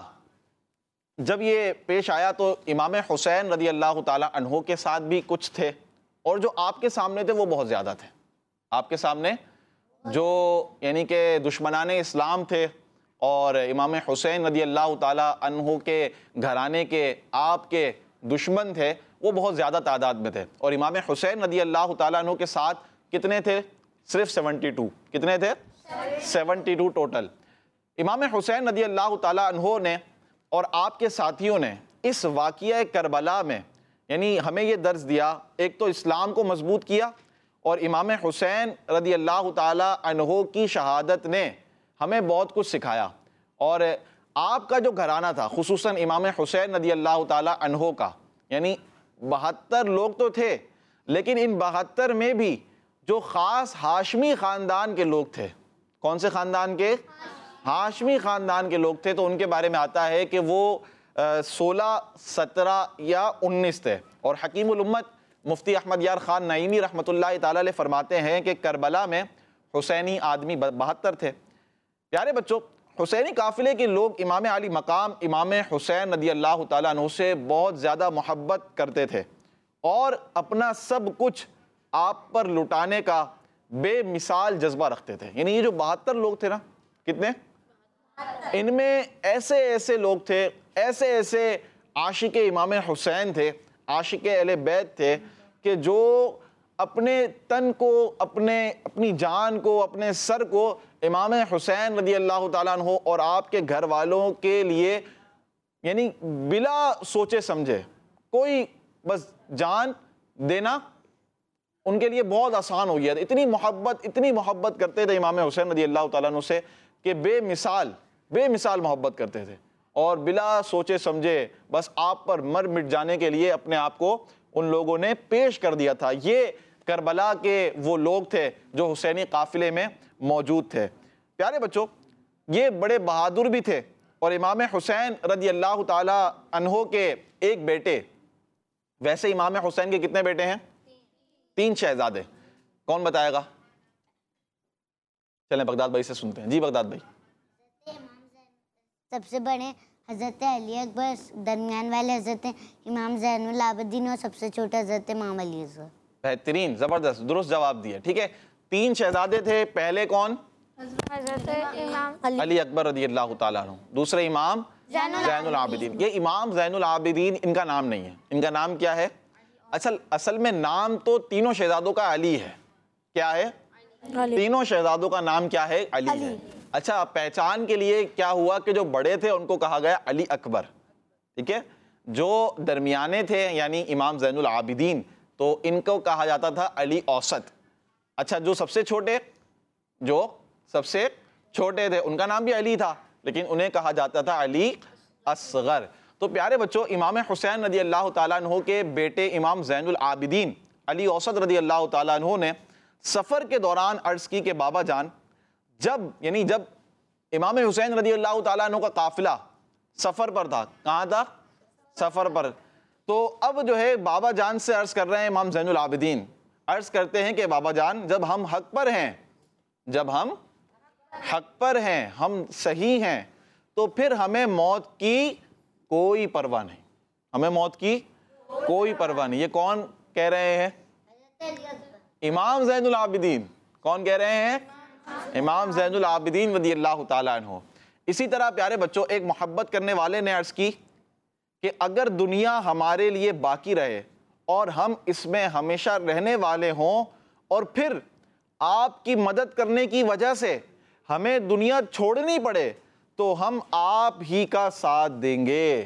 جب یہ پیش آیا تو امام حسین رضی اللہ تعالیٰ عنہ کے ساتھ بھی کچھ تھے، اور جو آپ کے سامنے تھے وہ بہت زیادہ تھے۔ آپ کے سامنے جو یعنی کہ دشمنان اسلام تھے اور امام حسین رضی اللہ تعالیٰ عنہ کے گھرانے کے آپ کے دشمن تھے، وہ بہت زیادہ تعداد میں تھے۔ اور امام حسین رضی اللہ تعالیٰ عنہ کے ساتھ کتنے تھے؟ صرف 72۔ کتنے تھے؟ 72 ٹوٹل۔ امام حسین رضی اللہ تعالیٰ عنہ نے اور آپ کے ساتھیوں نے اس واقعہ کربلا میں یعنی ہمیں یہ درس دیا، ایک تو اسلام کو مضبوط کیا، اور امام حسین رضی اللہ تعالیٰ عنہ کی شہادت نے ہمیں بہت کچھ سکھایا۔ اور آپ کا جو گھرانہ تھا، خصوصاً امام حسین رضی اللہ تعالیٰ عنہ کا، یعنی 72 لوگ تو تھے، لیکن ان 72 میں بھی جو خاص ہاشمی خاندان کے لوگ تھے، کون سے خاندان کے؟ ہاشمی خاندان کے لوگ تھے، تو ان کے بارے میں آتا ہے کہ وہ 16، 17 یا 19 تھے۔ اور حکیم الامت مفتی احمد یار خان نعیمی رحمۃ اللہ تعالیٰ علیہ فرماتے ہیں کہ کربلا میں حسینی آدمی 72 تھے۔ پیارے بچوں، حسینی قافلے کے لوگ امام علی مقام امام حسین رضی اللہ تعالیٰ عنہ سے بہت زیادہ محبت کرتے تھے، اور اپنا سب کچھ آپ پر لٹانے کا بے مثال جذبہ رکھتے تھے۔ یعنی یہ جو 72 لوگ تھے نا، کتنے؟ ان میں ایسے ایسے لوگ تھے، ایسے ایسے عاشق امام حسین تھے، عاشق اہل بیت تھے، کہ جو اپنے تن کو، اپنی جان کو، اپنے سر کو امام حسین رضی اللہ تعالیٰ عنہ اور آپ کے گھر والوں کے لیے یعنی بلا سوچے سمجھے، کوئی بس جان دینا ان کے لیے بہت آسان ہو گیا تھا۔ اتنی محبت کرتے تھے امام حسین رضی اللہ تعالیٰ عنہ سے کہ بے مثال محبت کرتے تھے، اور بلا سوچے سمجھے بس آپ پر مر مٹ جانے کے لیے اپنے آپ کو ان لوگوں نے پیش کر دیا تھا۔ یہ کربلا کے وہ لوگ تھے جو حسینی قافلے میں موجود تھے۔ پیارے بچوں، یہ بڑے بہادر بھی تھے، اور امام حسین رضی اللہ تعالی عنہ کے ایک بیٹے، ویسے امام حسین کے کتنے بیٹے ہیں؟ 3 شہزادے۔ کون بتائے گا؟ چلیں بغداد بھائی سے سنتے ہیں۔ جی بغداد بھائی۔ سب سے بڑے حضرت علی اکبر، درمیان والے حضرت امام زین العابدین، اور سب سے چھوٹا حضرت امام علی اصغر۔ بہترین، زبردست، درست جواب دیا، ٹھیک ہے۔ 3 شہزادے تھے، پہلے کون؟ حضرت امام علی اکبر رضی اللہ تعالیٰ عنہ، دوسرے امام زین العابدین۔ یہ امام زین العابدین ان کا نام نہیں ہے، ان کا نام کیا ہے؟ اصل میں نام تو تینوں شہزادوں کا علی ہے۔ کیا ہے؟ تینوں شہزادوں کا نام کیا ہے؟ علی ہے۔ اچھا، پہچان کے لیے کیا ہوا کہ جو بڑے تھے ان کو کہا گیا علی اکبر، ٹھیک ہے؟ جو درمیانے تھے یعنی امام زین العابدین تو ان کو کہا جاتا تھا علی اوسط۔ اچھا، جو سب سے چھوٹے تھے ان کا نام بھی علی تھا لیکن انہیں کہا جاتا تھا علی اصغر۔ تو پیارے بچوں، امام حسین رضی اللہ تعالیٰ عنہ کے بیٹے امام زین العابدین علی اوسط رضی اللہ تعالیٰ عنہ نے سفر کے دوران عرض کی کہ بابا جان، جب امام حسین رضی اللہ تعالیٰ عنہ کا قافلہ سفر پر تھا، کہاں تھا؟ سفر پر، تو اب جو ہے بابا جان سے عرض کر رہے ہیں امام زین العابدین، عرض کرتے ہیں کہ بابا جان جب ہم حق پر ہیں، ہم صحیح ہیں، تو پھر ہمیں موت کی کوئی پرواہ نہیں، ہمیں موت کی کوئی پرواہ نہیں۔ یہ کون کہہ رہے ہیں؟ امام زین العابدین۔ کون کہہ رہے ہیں؟ امام زین العابدین رضی اللہ تعالیٰ عنہ۔ اسی طرح پیارے بچوں، ایک محبت کرنے والے نے عرض کی کہ اگر دنیا ہمارے لیے باقی رہے اور ہم اس میں ہمیشہ رہنے والے ہوں اور پھر آپ کی مدد کرنے کی وجہ سے ہمیں دنیا چھوڑنی پڑے تو ہم آپ ہی کا ساتھ دیں گے۔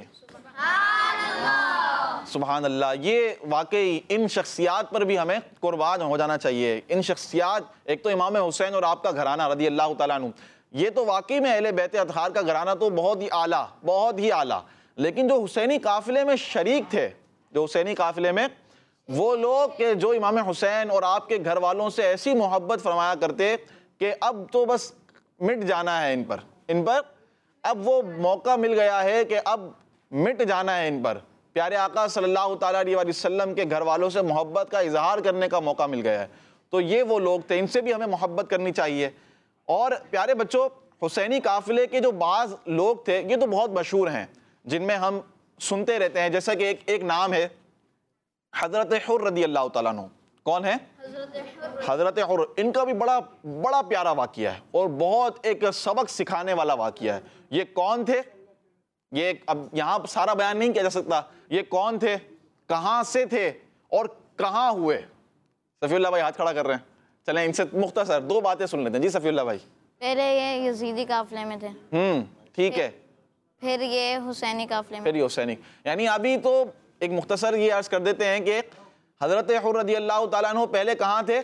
سبحان اللہ۔ یہ واقعی ان شخصیات پر بھی ہمیں قربان ہو جانا چاہیے۔ ان شخصیات، ایک تو امام حسین اور آپ کا گھرانہ رضی اللہ تعالیٰ عنہ، یہ تو واقعی میں اہل بیت اطہار کا گھرانہ تو بہت ہی اعلیٰ، لیکن جو حسینی قافلے میں شریک تھے، جو حسینی قافلے میں وہ لوگ کہ جو امام حسین اور آپ کے گھر والوں سے ایسی محبت فرمایا کرتے کہ اب تو بس مٹ جانا ہے ان پر اب وہ موقع مل گیا ہے کہ اب مٹ جانا ہے ان پر۔ پیارے آقا صلی اللہ تعالیٰ علیہ وسلم کے گھر والوں سے محبت کا اظہار کرنے کا موقع مل گیا ہے، تو یہ وہ لوگ تھے، ان سے بھی ہمیں محبت کرنی چاہیے۔ اور پیارے بچوں، حسینی قافلے کے جو بعض لوگ تھے یہ تو بہت مشہور ہیں، جن میں ہم سنتے رہتے ہیں، جیسا کہ ایک نام ہے حضرت حر رضی اللہ تعالیٰ عنہ۔ کون ہے؟ حضرت حر۔ ان کا بھی بڑا پیارا واقعہ ہے اور بہت ایک سبق سکھانے والا واقعہ ہے۔ یہ کون تھے؟ یہ اب یہاں سارا بیان نہیں کیا جا سکتا، یہ کون تھے، کہاں سے تھے اور کہاں ہوئے؟ صفی اللہ بھائی ہاتھ کھڑا کر رہے ہیں، چلیں ان سے مختصر 2 باتیں سن لیتے ہیں۔ جی صفی اللہ بھائی۔ پہلے یہ یزیدی قافلے میں تھے، ٹھیک ہے، پھر یہ حسینی قافلے میں، پھر یہ حسینی، یعنی ابھی تو ایک مختصر یہ عرض کر دیتے ہیں کہ حضرت حر رضی اللہ تعالیٰ عنہ پہلے کہاں تھے؟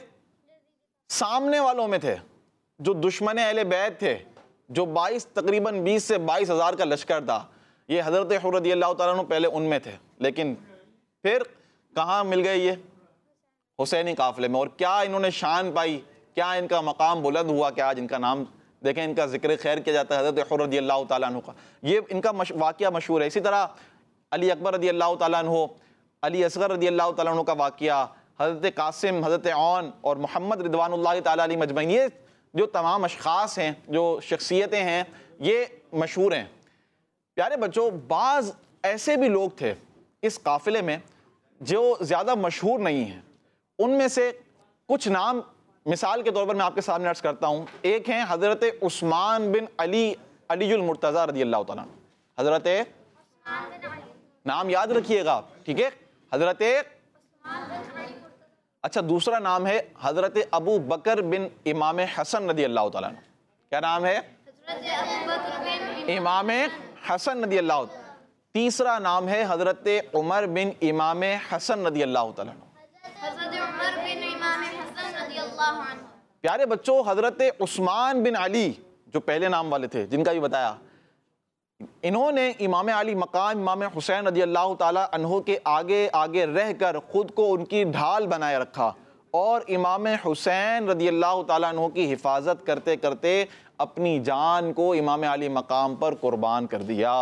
سامنے والوں میں تھے، جو دشمن اہل بیت تھے، جو تقریباً 20 سے 22 ہزار کا لشکر تھا، یہ حضرت حر رضی اللہ تعالیٰ عنہ پہلے ان میں تھے، لیکن پھر کہاں مل گئے؟ یہ حسینی قافلے میں۔ اور کیا انہوں نے شان پائی، کیا ان کا مقام بلند ہوا کہ آج ان کا نام دیکھیں، ان کا ذکر خیر کیا جاتا ہے حضرت حر رضی اللہ تعالیٰ عنہ کا۔ یہ ان کا واقعہ مشہور ہے۔ اسی طرح علی اکبر رضی اللہ تعالیٰ عنہ، علی اصغر رضی اللہ تعالیٰ عنہ کا واقعہ، حضرت قاسم، حضرت عون اور محمد رضوان اللہ تعالیٰ علیہ مجمعین، یہ جو تمام اشخاص ہیں، جو شخصیتیں ہیں، یہ مشہور ہیں۔ پیارے بچوں، بعض ایسے بھی لوگ تھے اس قافلے میں جو زیادہ مشہور نہیں ہیں، ان میں سے کچھ نام مثال کے طور پر میں آپ کے سامنے عرض کرتا ہوں۔ ایک ہیں حضرت عثمان بن علی المرتضیٰ رضی اللہ تعالیٰ عنہ۔ حضرت، نام یاد رکھیے گا، ٹھیک ہے، حضرت، اچھا دوسرا نام ہے حضرت ابو بکر بن امام حسن رضی اللہ تعالیٰ عنہ۔ کیا نام ہے؟ امام حسن رضی اللہ عنہ۔ تیسرا نام ہے حضرت عمر بن امام حسن رضی اللہ تعالیٰ عنہ۔ پیارے بچوں، حضرت عثمان بن علی جو پہلے نام والے تھے، جن کا بھی بتایا، انہوں نے امام علی مقام امام حسین رضی اللہ تعالیٰ عنہ کے آگے رہ کر خود کو ان کی ڈھال بنائے رکھا اور امام حسین رضی اللہ تعالیٰ عنہ کی حفاظت کرتے کرتے اپنی جان کو امام علی مقام پر قربان کر دیا۔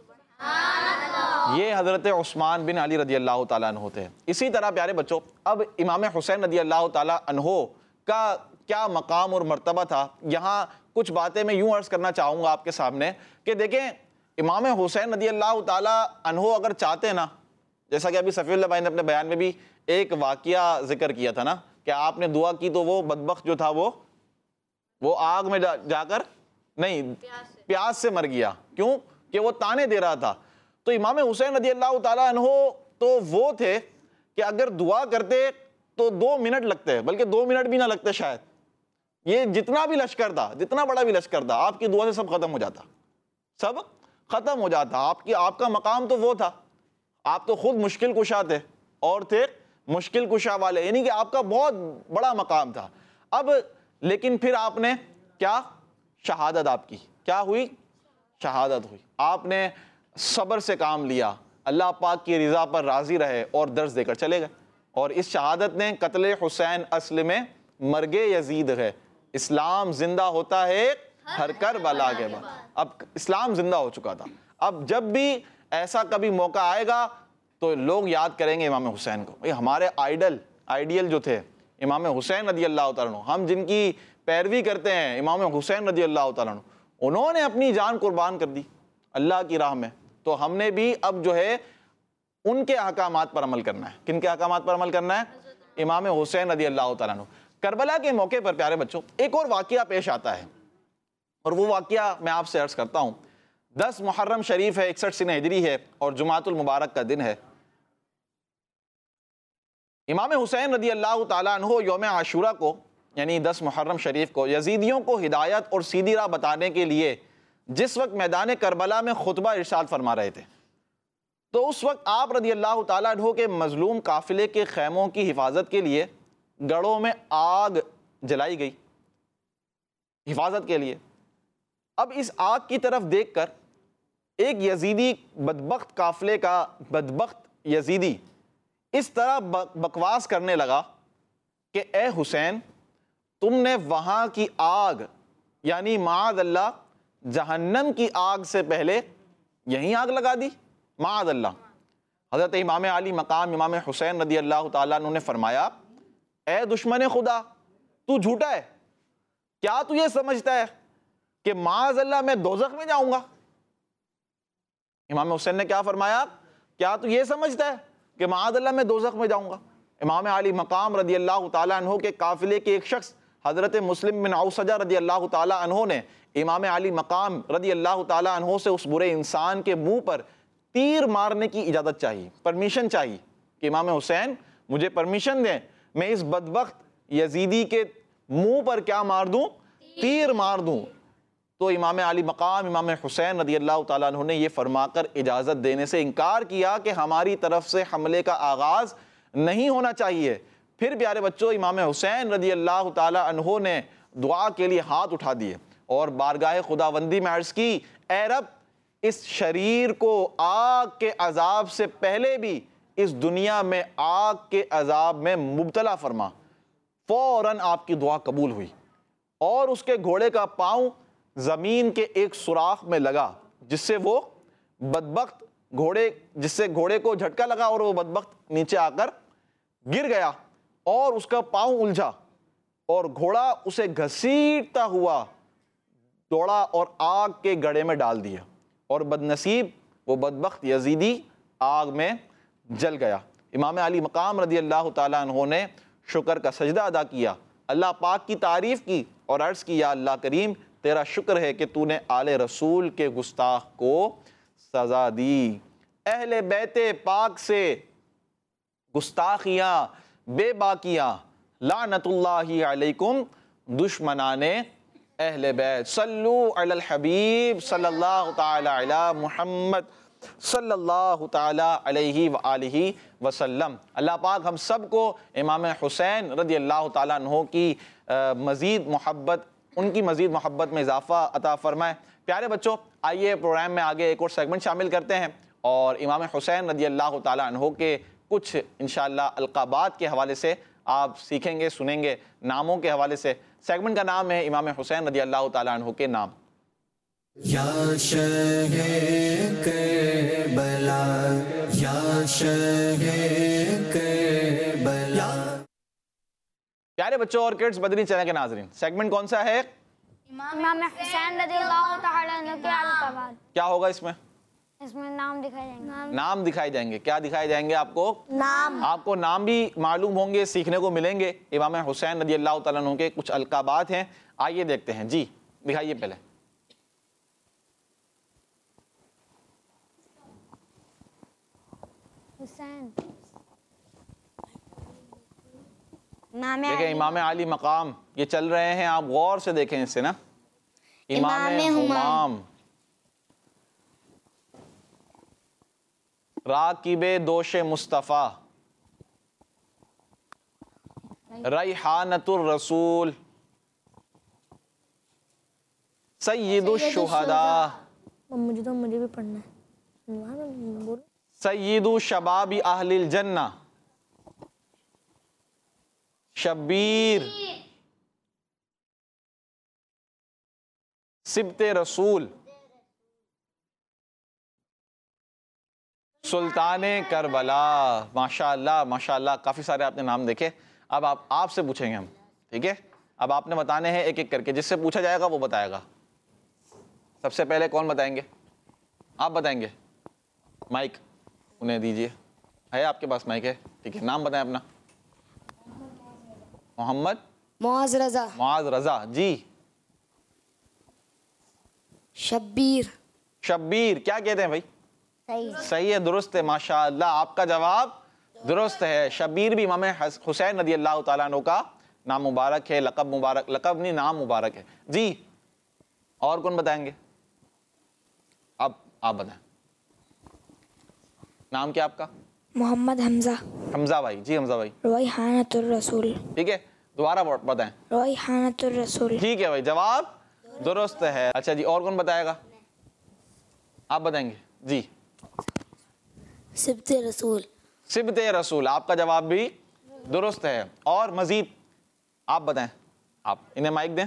یہ حضرت عثمان بن علی رضی اللہ تعالیٰ عنہ تھے۔ اسی طرح پیارے بچوں، اب امام حسین رضی اللہ تعالیٰ عنہ کا کیا مقام اور مرتبہ تھا، یہاں کچھ باتیں میں یوں عرض کرنا چاہوں گا آپ کے سامنے کہ دیکھیں، امام حسین رضی اللہ تعالیٰ عنہ اگر چاہتے نا، جیسا کہ ابھی صفی اللہ بھائی نے اپنے بیان میں بھی ایک واقعہ ذکر کیا تھا نا کہ آپ نے دعا کی تو وہ بدبخت جو تھا وہ آگ میں جا کر نہیں پیاس سے مر گیا. کیوں؟ کہ وہ تانے دے رہا تھا. تو امام حسین رضی اللہ تعالیٰ عنہ تو وہ تھے کہ اگر دعا کرتے تو 2 منٹ لگتے, بلکہ 2 منٹ بھی نہ لگتے شاید. یہ جتنا بھی لشکر تھا, جتنا بڑا بھی لشکر تھا, آپ کی دعا سے سب ختم ہو جاتا, سب ختم ہو جاتا. آپ کا مقام تو وہ تھا, آپ تو خود مشکل کشا تھے اور تھے مشکل کشا والے, یعنی کہ آپ کا بہت بڑا مقام تھا. اب لیکن پھر آپ نے کیا, شہادت آپ کی کیا ہوئی, شہادت ہوئی. آپ نے صبر سے کام لیا, اللہ پاک کی رضا پر راضی رہے اور درس دے کر چلے گئے. اور اس شہادت نے قتل حسین اصل میں مرگ یزید ہے. اسلام زندہ ہوتا ہے ہر کربلا کے بعد. اب اسلام زندہ ہو چکا تھا. اب جب بھی ایسا کبھی موقع آئے گا تو لوگ یاد کریں گے امام حسین کو. ہمارے آئیڈیل جو تھے امام حسین رضی اللہ تعالیٰ عنہ, ہم جن کی پیروی کرتے ہیں امام حسین رضی اللہ تعالیٰ عنہ, انہوں نے اپنی جان قربان کر دی اللہ کی راہ میں. تو ہم نے بھی اب جو ہے ان کے احکامات پر عمل کرنا ہے. کن کے احکامات پر عمل کرنا ہے؟ امام حسین رضی اللہ تعالیٰ عنہ. کربلا کے موقع پر پیارے بچوں ایک اور واقعہ پیش آتا ہے, اور وہ واقعہ میں آپ سے عرض کرتا ہوں. 10 محرم شریف ہے, 61 سنہ ہجری ہے, اور جمعۃ المبارک کا دن ہے. امام حسین رضی اللہ تعالیٰ عنہ یوم عاشورہ کو یعنی 10 محرم شریف کو یزیدیوں کو ہدایت اور سیدھی راہ بتانے کے لیے جس وقت میدان کربلا میں خطبہ ارشاد فرما رہے تھے, تو اس وقت آپ رضی اللہ تعالیٰ عنہ کے مظلوم قافلے کے خیموں کی حفاظت کے لیے گڑھوں میں آگ جلائی گئی, حفاظت کے لیے. اب اس آگ کی طرف دیکھ کر ایک یزیدی بدبخت قافلے کا بدبخت یزیدی اس طرح بکواس کرنے لگا کہ اے حسین, تم نے وہاں کی آگ یعنی معاذ اللہ جہنم کی آگ سے پہلے یہیں آگ لگا دی, معاذ اللہ. حضرت امام علی مقام امام حسین رضی اللہ تعالیٰ عنہ نے فرمایا, اے دشمن خدا, تو جھوٹا ہے, کیا تو یہ سمجھتا ہے کہ معاذ اللہ میں دوزخ میں جاؤں گا؟ امام حسین نے کیا فرمایا, کیا تو یہ سمجھتا ہے کہ معاذ اللہ میں دوزخ میں جاؤں گا؟ امام علی مقام رضی اللہ تعالیٰ عنہ کے قافلے کے ایک شخص حضرت مسلم بن اوسجہ رضی اللہ تعالیٰ عنہ نے امام علی مقام رضی اللہ تعالیٰ عنہ سے اس برے انسان کے منہ پر تیر مارنے کی اجازت چاہیے, پرمیشن چاہیے کہ امام حسین مجھے پرمیشن دیں, میں اس بدبخت یزیدی کے منہ پر کیا مار دوں, تیر مار دوں. تو امام علی مقام امام حسین رضی اللہ تعالیٰ عنہ نے یہ فرما کر اجازت دینے سے انکار کیا کہ ہماری طرف سے حملے کا آغاز نہیں ہونا چاہیے. پھر پیارے بچوں امام حسین رضی اللہ تعالیٰ عنہ نے دعا کے لیے ہاتھ اٹھا دیے اور بارگاہ خداوندی میں عرض کی, اے رب, اس شریر کو آگ کے عذاب سے پہلے بھی اس دنیا میں آگ کے عذاب میں مبتلا فرما. فوراً آپ کی دعا قبول ہوئی اور اس کے گھوڑے کا پاؤں زمین کے ایک سوراخ میں لگا, جس سے وہ بدبخت جس سے گھوڑے کو جھٹکا لگا اور وہ بدبخت نیچے آ کر گر گیا اور اس کا پاؤں الجھا اور گھوڑا اسے گھسیٹتا ہوا دوڑا اور آگ کے گڑھے میں ڈال دیا, اور بدنصیب وہ بدبخت یزیدی آگ میں جل گیا. امام علی مقام رضی اللہ تعالیٰ عنہ نے شکر کا سجدہ ادا کیا, اللہ پاک کی تعریف کی اور عرض کی, یا اللہ کریم, تیرا شکر ہے کہ تو نے آل رسول کے گستاخ کو سزا دی. اہل بیت پاک سے گستاخیاں بے باکیاں, لعنت اللہ علیکم, دشمنان اہل بیت. صلو علی الحبیب صلی اللہ تعالی علی محمد صلی اللہ تعالی علیہ وآلہ وسلم. اللہ پاک ہم سب کو امام حسین رضی اللہ تعالیٰ عنہ کی مزید محبت, ان کی مزید محبت میں اضافہ عطا فرمائے. پیارے بچوں, آئیے پروگرام میں آگے ایک اور سیگمنٹ شامل کرتے ہیں اور امام حسین رضی اللہ تعالیٰ عنہ کے کچھ انشاءاللہ القابات کے حوالے سے آپ سیکھیں گے, سنیں گے, ناموں کے حوالے سے. سیگمنٹ کا نام ہے امام حسین رضی اللہ تعالیٰ عنہ کے نام. یا شہ کربلا, یا شہ کربلا. پیارے بچوں اور کڈز مدنی چینل کے ناظرین, سیگمنٹ کون سا ہے؟ امام حسین رضی اللہ تعالیٰ عنہ کے القابات. کیا ہوگا اس میں؟ اس میں نام دکھائے جائیں گے. نام دکھائے جائیں گے. کیا دکھائے جائیں گے آپ کو؟ نام. آپ کو نام بھی معلوم ہوں گے, سیکھنے کو ملیں گے. امام حسین رضی اللہ تعالیٰ عنہ کے کچھ القابات ہیں, آئیے دیکھتے ہیں. جی دکھائیے پہلے. حسین. دیکھیں امام علی مقام یہ چل رہے ہیں, آپ غور سے دیکھیں اس سے نا. امام ہمام, راکب دوش مصطفیٰ, ریحانۃ الرسول, سید الشہداء, مجھے بھی پڑھنا ہے. سید شباب اہل الجنہ, شبیر, سبط رسول, سلطان کربلا. ماشاءاللہ ماشاءاللہ, کافی سارے آپ نے نام دیکھے. اب آپ سے پوچھیں گے ہم, ٹھیک ہے؟ اب آپ نے بتانے ہیں ایک ایک کر کے, جس سے پوچھا جائے گا وہ بتائے گا. سب سے پہلے کون بتائیں گے؟ آپ بتائیں گے. مائک انہیں دیجئے. ہے آپ کے پاس مائک ہے؟ ٹھیک ہے, نام بتائیں اپنا. محمد معاذ رضا. معاذ رضا. جی شبیر. شبیر. کیا کہتے ہیں بھائی؟ صحیح ہے, درست ہے. ماشاءاللہ آپ کا جواب درست ہے. شبیر بھی امام حسین رضی اللہ تعالیٰ عنہ کا نام مبارک ہے, لقب مبارک, لقب نہیں نام مبارک ہے. جی اور کون بتائیں گے؟ اب آپ بتائیں. نام کیا آپ کا؟ محمد حمزہ. حمزہ بھائی. جی حمزہ بھائی. ریحانۃ الرسول. ٹھیک ہے, دوبارہ بتائیں. ریحانۃ الرسول. ٹھیک ہے بھائی, جواب درست ہے. اچھا جی, اور کون بتائے گا؟ آپ بتائیں گے. جی سبط رسول. سبط رسول. آپ کا جواب بھی درست ہے. اور مزید آپ بتائیں. آپ انہیں مائک دیں.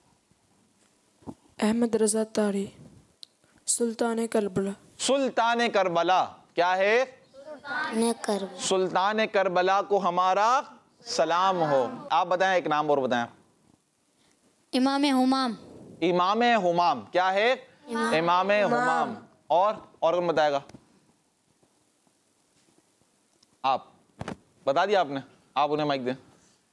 احمد رضا تاری, سلطان کربلا. سلطان کربلا. کیا ہے؟ سلطان کربلا کو ہمارا سلام ہو. آپ بتائیں ایک نام اور بتائیں. امام ہمام. امام ہمام. کیا ہے؟ امام ہمام. اور کون بتائے گا؟ آپ بتا دیا آپ نے, آپ انہیں مائک دیں.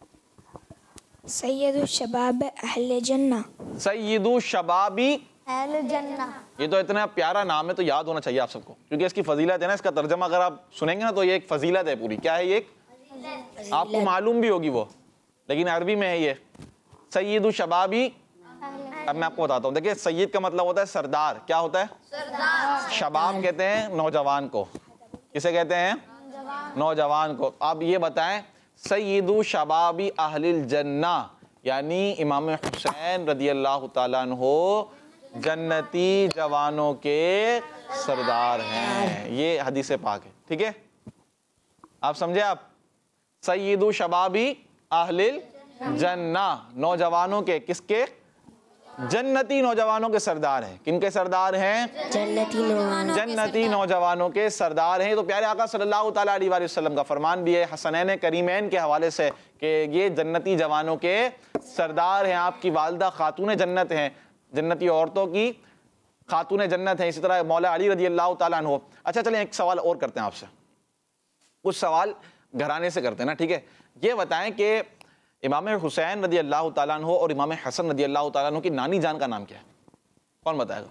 سید الشباب اہل جنہ. سید شبابی اہل جنہ. یہ تو اتنا پیارا نام ہے, تو یاد ہونا چاہیے آپ سب کو, کیونکہ اس کی فضیلت ہے نا. اس کا ترجمہ اگر آپ سنیں گے نا تو یہ ایک فضیلت ہے پوری. کیا ہے یہ؟ آپ کو معلوم بھی ہوگی وہ, لیکن عربی میں ہے یہ سید الشبابی. اب میں آپ کو بتاتا ہوں. دیکھیں سید کا مطلب ہوتا ہے سردار. کیا ہوتا ہے؟ شباب کہتے ہیں نوجوان کو. کسے کہتے ہیں؟ نوجوان کو. آپ یہ بتائیں سید شباب اہل الجنہ, یعنی امام حسین رضی اللہ تعالیٰ عنہ جنتی جوانوں کے سردار ہیں. یہ حدیث پاک ہے. ٹھیک ہے, آپ سمجھے. آپ سید شباب اہل الجنہ, نوجوانوں کے, کس کے؟ جنتی نوجوانوں کے سردار ہیں. کن کے سردار ہیں؟ جنتی نوجوانوں کے سردار ہیں. تو پیارے آقا صلی اللہ تعالیٰ علیہ وآلہ وسلم کا فرمان بھی ہے حسنین کریمین کے حوالے سے کہ یہ جنتی جوانوں کے سردار ہیں. آپ کی والدہ خاتون جنت ہیں, جنتی عورتوں کی خاتون جنت ہیں. اسی طرح مولا علی رضی اللہ تعالیٰ عنہ. اچھا چلیں ایک سوال اور کرتے ہیں آپ سے, کچھ سوال گھرانے سے کرتے ہیں نا. ٹھیک ہے, یہ بتائیں کہ امام حسین رضی اللہ تعالیٰ عنہ اور امام حسن رضی اللہ تعالیٰ عنہ کی نانی جان کا نام کیا ہے؟ کون بتائے گا؟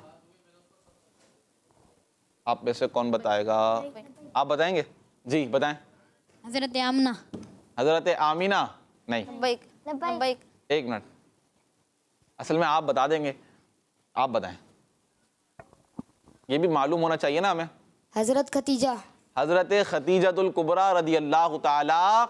آپ میں سے کون بتائے گا؟ آپ بتائیں گے؟ جی بتائیں. حضرت آمنہ. حضرت آمینہ. نہیں, ایک منٹ, اصل میں آپ بتا دیں گے. آپ بتائیں, یہ بھی معلوم ہونا چاہیے نا ہمیں. حضرت ختیجہ. حضرت خدیجۃ الکبریٰ رضی اللہ تعالیٰ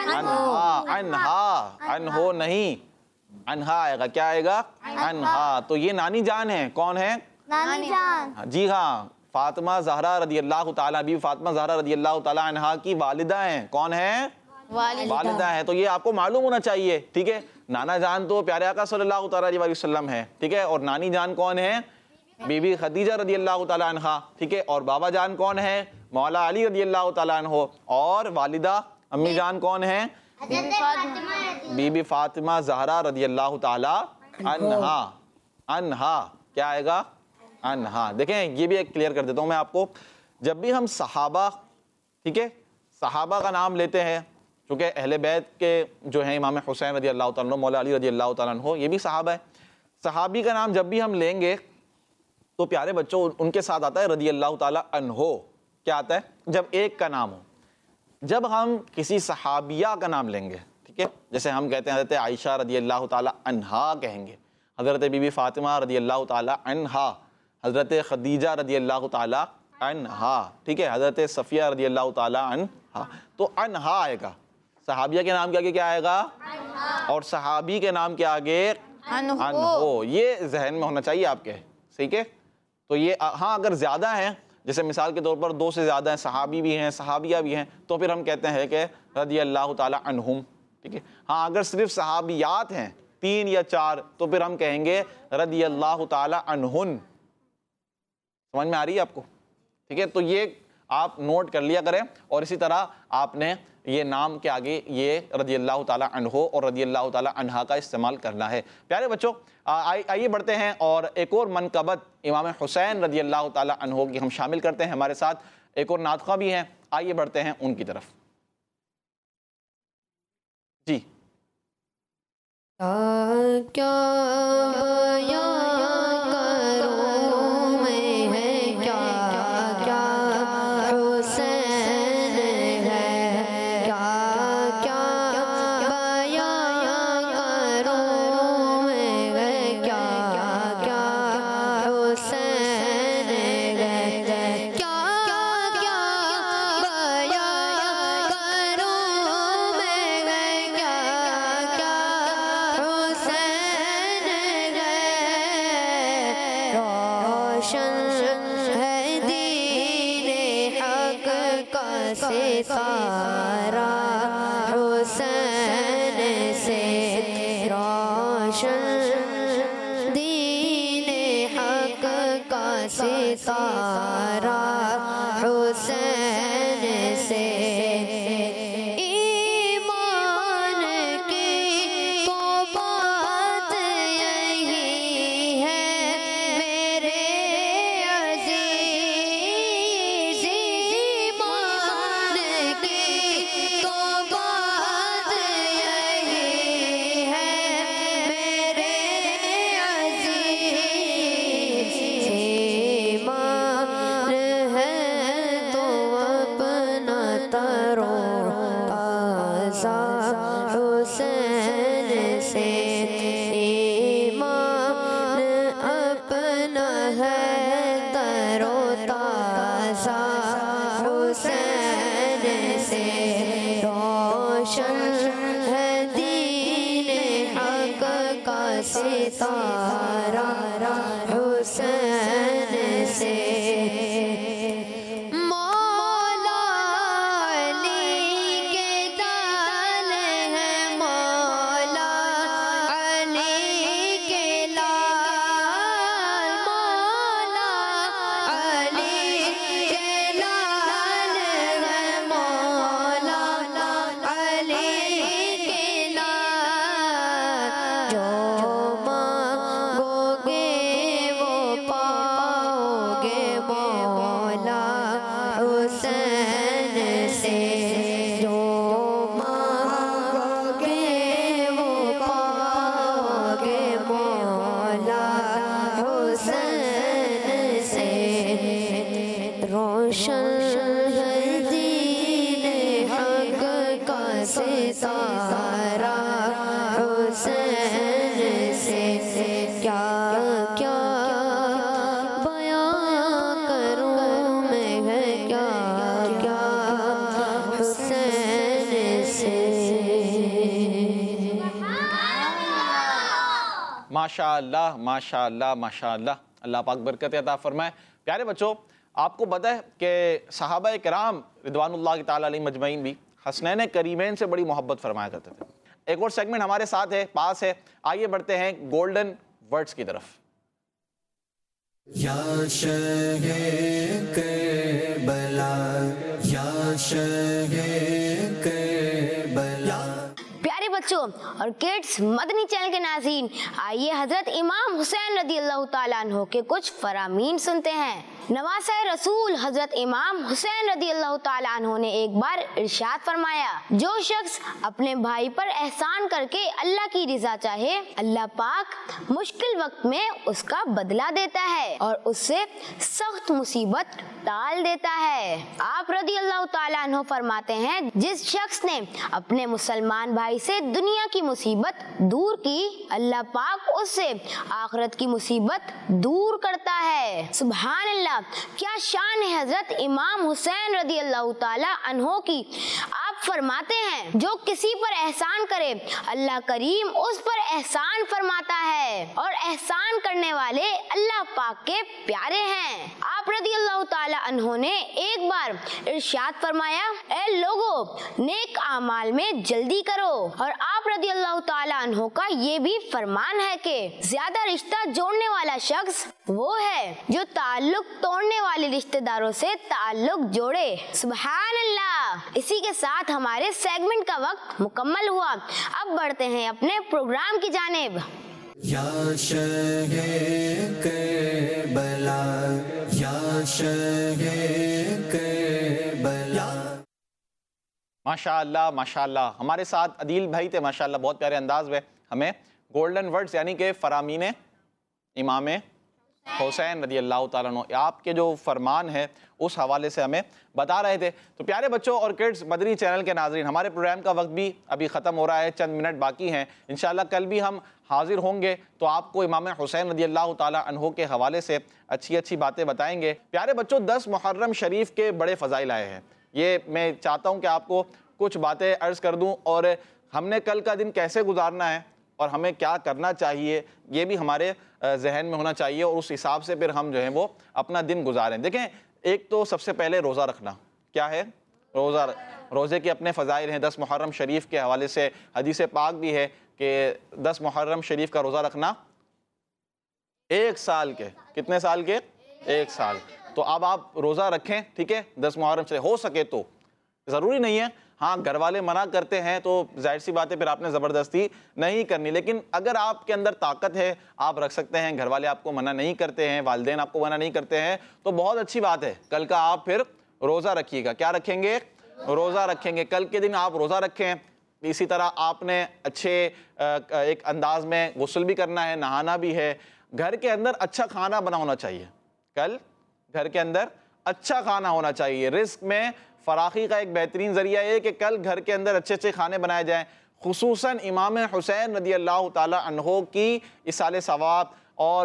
عنہا نہیں, عنہا آئے گا. کیا آئے گا؟ عنہا. تو یہ نانی جان ہیں. کون ہیں؟ نانی جان. جی ہاں, فاطمہ زہرا رضی اللہ تعالیٰ, بی فاطمہ زہرا رضی اللہ تعالیٰ عنہا کی والدہ ہیں. کون ہیں؟ والدہ ہیں. تو یہ آپ کو معلوم ہونا چاہیے. ٹھیک ہے, نانا جان تو پیارے آقا صلی اللہ تعالیٰ علیہ وسلم ہے. ٹھیک ہے, اور نانی جان کون ہے؟ بی بی خدیجہ رضی اللہ تعالیٰ عنہا. ٹھیک ہے, اور بابا جان کون ہے؟ مولا علی رضی اللہ تعالیٰ عنہ. اور والدہ امی جان کون ہیں؟ بی بی فاطمہ زہرا رضی اللہ تعالی عنہا. عنہا کیا آئے گا؟ عنہا. دیکھیں یہ بھی ایک کلیئر کر دیتا ہوں میں آپ کو, جب بھی ہم صحابہ, ٹھیک ہے, صحابہ کا نام لیتے ہیں, چونکہ اہل بیت کے جو ہیں امام حسین رضی اللہ تعالیٰ عنہ, مولا علی رضی اللہ تعالیٰ عنہ, یہ بھی صحابہ ہے. صحابی کا نام جب بھی ہم لیں گے تو پیارے بچوں ان کے ساتھ آتا ہے رضی اللہ تعالیٰ عنہ. کیا آتا ہے؟ جب ایک کا نام ہو. جب ہم کسی صحابیہ کا نام لیں گے, ٹھیک ہے, جیسے ہم کہتے ہیں حضرت عائشہ رضی اللہ تعالیٰ عنہا کہیں گے, حضرت بی بی فاطمہ رضی اللہ تعالیٰ عنہا, حضرت خدیجہ رضی اللہ تعالیٰ عنہا, ٹھیک ہے, حضرت صفیہ رضی اللہ تعالیٰ عنہا, تو عنہا آئے گا. صحابیہ کے نام کے آگے کیا آئے گا؟ اور صحابی کے نام کے آگے عنہ. یہ ذہن میں ہونا چاہیے آپ کے, ٹھیک ہے. تو یہ ہاں اگر زیادہ ہیں, جیسے مثال کے طور پر 2 سے زیادہ ہیں, صحابی بھی ہیں صحابیہ بھی ہیں, تو پھر ہم کہتے ہیں کہ رضی اللہ تعالیٰ عنہم, ٹھیک ہے. ہاں اگر صرف صحابیات ہیں 3 یا 4 تو پھر ہم کہیں گے رضی اللہ تعالیٰ عنہن. سمجھ میں آ رہی ہے آپ کو؟ ٹھیک ہے, تو یہ آپ نوٹ کر لیا کریں. اور اسی طرح آپ نے یہ نام کے آگے یہ رضی اللہ تعالیٰ عنہ اور رضی اللہ تعالیٰ عنہا کا استعمال کرنا ہے. پیارے بچوں آئیے بڑھتے ہیں اور ایک اور منقبت امام حسین رضی اللہ تعالیٰ عنہ کی ہم شامل کرتے ہیں. ہمارے ساتھ ایک اور ناطقہ بھی ہیں, آئیے بڑھتے ہیں ان کی طرف. جی. ماشاءاللہ ماشاءاللہ ماشاءاللہ, اللہ پاک برکت عطا فرمائے. پیارے بچوں آپ کو پتہ ہے کہ صحابہ کرام رضوان اللہ تعالیٰ علیہ مجمعین بھی حسنین کریمین سے بڑی محبت فرمایا کرتے تھے. ایک اور سیگمنٹ ہمارے ساتھ ہے, پاس ہے, آئیے بڑھتے ہیں گولڈن ورڈز کی طرف. یا شہ کربلا یا شہ کربلا. پیارے بچوں اور کڈس مدنی چینل کے ناظرین، آئیے حضرت امام حسین رضی اللہ تعالیٰ عنہ کے کچھ فرامین سنتے ہیں۔ نواسۂ رسول حضرت امام حسین رضی اللہ تعالیٰ عنہ نے ایک بار ارشاد فرمایا، جو شخص اپنے بھائی پر احسان کر کے اللہ کی رضا چاہے، اللہ پاک مشکل وقت میں اس کا بدلہ دیتا ہے اور اس سے سخت مصیبت ٹال دیتا ہے۔ آپ رضی اللہ تعالیٰ عنہ فرماتے ہیں، جس شخص نے اپنے مسلمان بھائی سے دنیا کی مصیبت دور کی، اللہ پاک اس سے آخرت کی مصیبت دور کرتا ہے۔ سبحان اللہ، کیا شان ہے حضرت امام حسین رضی اللہ تعالیٰ عنہ کی۔ آپ فرماتے ہیں، جو کسی پر احسان کرے اللہ کریم اس پر احسان فرماتا ہے اور احسان کرنے والے اللہ پاک کے پیارے ہیں۔ آپ رضی اللہ تعالیٰ عنہ نے ایک بار ارشاد فرمایا، اے لوگو نیک اعمال میں جلدی کرو۔ اور آپ رضی اللہ تعالیٰ عنہ کا یہ بھی فرمان ہے کہ زیادہ رشتہ جوڑنے والا شخص وہ ہے جو تعلق توڑنے والے رشتہ داروں سے تعلق جوڑے۔ سبحان اللہ۔ اسی کے ساتھ ہمارے سیگمنٹ کا وقت مکمل ہوا، اب بڑھتے ہیں اپنے پروگرام کی جانب۔ یا شہ کربلا، یا شہ کربلا۔ ماشاء اللہ ماشاء اللہ، ہمارے ساتھ عدیل بھائی تھے ماشاء اللہ، بہت پیارے انداز میں ہمیں گولڈن ورڈز یعنی کہ فرامین امام حسین رضی اللہ تعالیٰ عنہ، آپ کے جو فرمان ہے اس حوالے سے ہمیں بتا رہے تھے۔ تو پیارے بچوں اور کڈس مدنی چینل کے ناظرین، ہمارے پروگرام کا وقت بھی ابھی ختم ہو رہا ہے، چند منٹ باقی ہیں۔ انشاءاللہ کل بھی ہم حاضر ہوں گے تو آپ کو امام حسین رضی اللہ تعالیٰ عنہ کے حوالے سے اچھی اچھی باتیں بتائیں گے۔ پیارے بچوں، 10 محرم شریف کے بڑے فضائل آئے ہیں، یہ میں چاہتا ہوں کہ آپ کو کچھ باتیں عرض کر دوں، اور ہم نے کل کا دن کیسے گزارنا ہے اور ہمیں کیا کرنا چاہیے یہ بھی ہمارے ذہن میں ہونا چاہیے، اور اس حساب سے پھر ہم جو ہے وہ اپنا دن گزاریں۔ دیکھیں، ایک تو سب سے پہلے روزہ رکھنا، کیا ہے روزہ، روزے کے اپنے فضائل ہیں۔ 10 محرم شریف کے حوالے سے حدیث پاک بھی ہے کہ 10 محرم شریف کا روزہ رکھنا 1 سال کے، کتنے سال کے؟ 1 سال۔ تو اب آپ روزہ رکھیں، ٹھیک ہے، 10 محرم شریف ہو سکے تو، ضروری نہیں ہے، ہاں گھر والے منع کرتے ہیں تو ظاہر سی بات ہے پھر آپ نے زبردستی نہیں کرنی، لیکن اگر آپ کے اندر طاقت ہے آپ رکھ سکتے ہیں، گھر والے آپ کو منع نہیں کرتے ہیں، والدین آپ کو منع نہیں کرتے ہیں تو بہت اچھی بات ہے۔ کل کا آپ پھر روزہ رکھیے گا، کیا رکھیں گے؟ روزہ رکھیں گے، کل کے دن آپ روزہ رکھیں۔ اسی طرح آپ نے اچھے ایک انداز میں غسل بھی کرنا ہے، نہانا بھی ہے، گھر کے اندر اچھا کھانا بنا ہونا چاہیے، کل گھر کے اندر اچھا کھانا ہونا چاہیے۔ رزق میں فراخی کا ایک بہترین ذریعہ ہے کہ کل گھر کے اندر اچھے اچھے کھانے بنائے جائیں، خصوصاً امام حسین رضی اللہ تعالیٰ عنہ کی اصال ثواب اور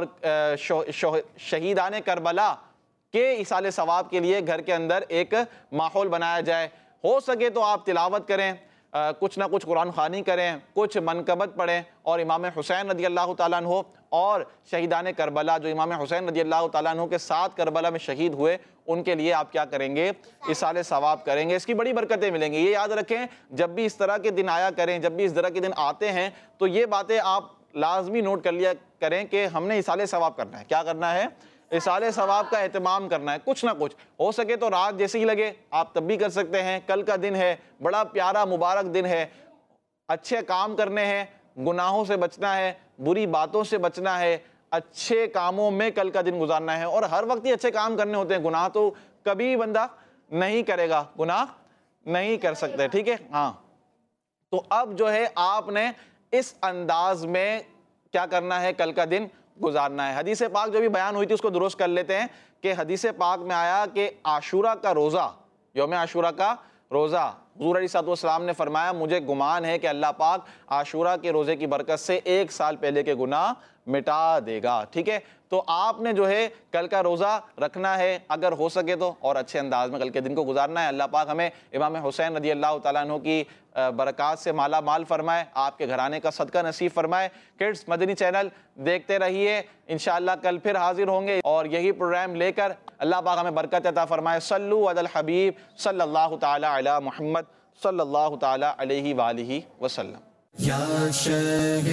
شہیدان کربلا کے اصال ثواب کے لیے گھر کے اندر ایک ماحول بنایا جائے۔ ہو سکے تو آپ تلاوت کریں، کچھ نہ کچھ قرآن خوانی کریں، کچھ منقبت پڑھیں، اور امام حسین رضی اللہ تعالیٰ عنہ اور شہیدان کربلا جو امام حسین رضی اللہ تعالیٰ عنہ کے ساتھ کربلا میں شہید ہوئے ان کے لیے آپ کیا کریں گے؟ اصال ثواب کریں گے، اس کی بڑی برکتیں ملیں گی۔ یہ یاد رکھیں، جب بھی اس طرح کے دن آیا کریں، جب بھی اس طرح کے دن آتے ہیں تو یہ باتیں آپ لازمی نوٹ کر لیا کریں کہ ہم نے اصال ثواب کرنا ہے۔ کیا کرنا ہے؟ اصال ثواب کا اہتمام کرنا ہے، کچھ نہ کچھ ہو سکے تو رات جیسے ہی لگے آپ تب بھی کر سکتے ہیں۔ کل کا دن ہے، بڑا پیارا مبارک دن ہے، اچھے کام کرنے ہیں، گناہوں سے بچنا ہے، بری باتوں سے بچنا ہے، اچھے کاموں میں کل کا دن گزارنا ہے، اور ہر وقت ہی اچھے کام کرنے ہوتے ہیں، گناہ تو کبھی بندہ نہیں کرے گا، گناہ نہیں کر سکتے، ٹھیک ہے۔ ہاں تو اب جو ہے آپ نے اس انداز میں کیا کرنا ہے؟ کل کا دن گزارنا ہے۔ حدیث پاک جو بھی بیان ہوئی تھی اس کو درست کر لیتے ہیں کہ حدیث پاک میں آیا کہ عاشورہ کا روزہ، یوم عاشورہ کا روزہ، حضور علیہ الصلوۃ والسلام نے فرمایا مجھے گمان ہے کہ اللہ پاک عاشورہ کے روزے کی برکت سے 1 سال پہلے کے گناہ مٹا دے گا، ٹھیک ہے۔ تو آپ نے جو ہے کل کا روزہ رکھنا ہے اگر ہو سکے تو، اور اچھے انداز میں کل کے دن کو گزارنا ہے۔ اللہ پاک ہمیں امام حسین رضی اللہ تعالیٰ عنہ کی برکات سے مالا مال فرمائے، آپ کے گھرانے کا صدقہ نصیب فرمائے۔ کڈس مدنی چینل دیکھتے رہیے، انشاءاللہ کل پھر حاضر ہوں گے اور یہی پروگرام لے کر اللہ پاک ہمیں برکت عطا فرمائے۔ صلو علی الحبیب صلی اللہ تعالیٰ علی محمد صلی اللہ تعالیٰ علیہ وآلہ وسلم۔ یا شہ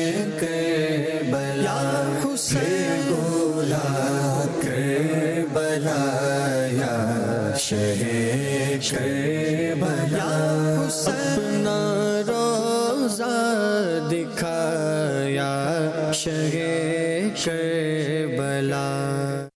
کربلا حسین بولا کربلا، یا شہ کربلا اپنا روز روزہ دکھایا شہ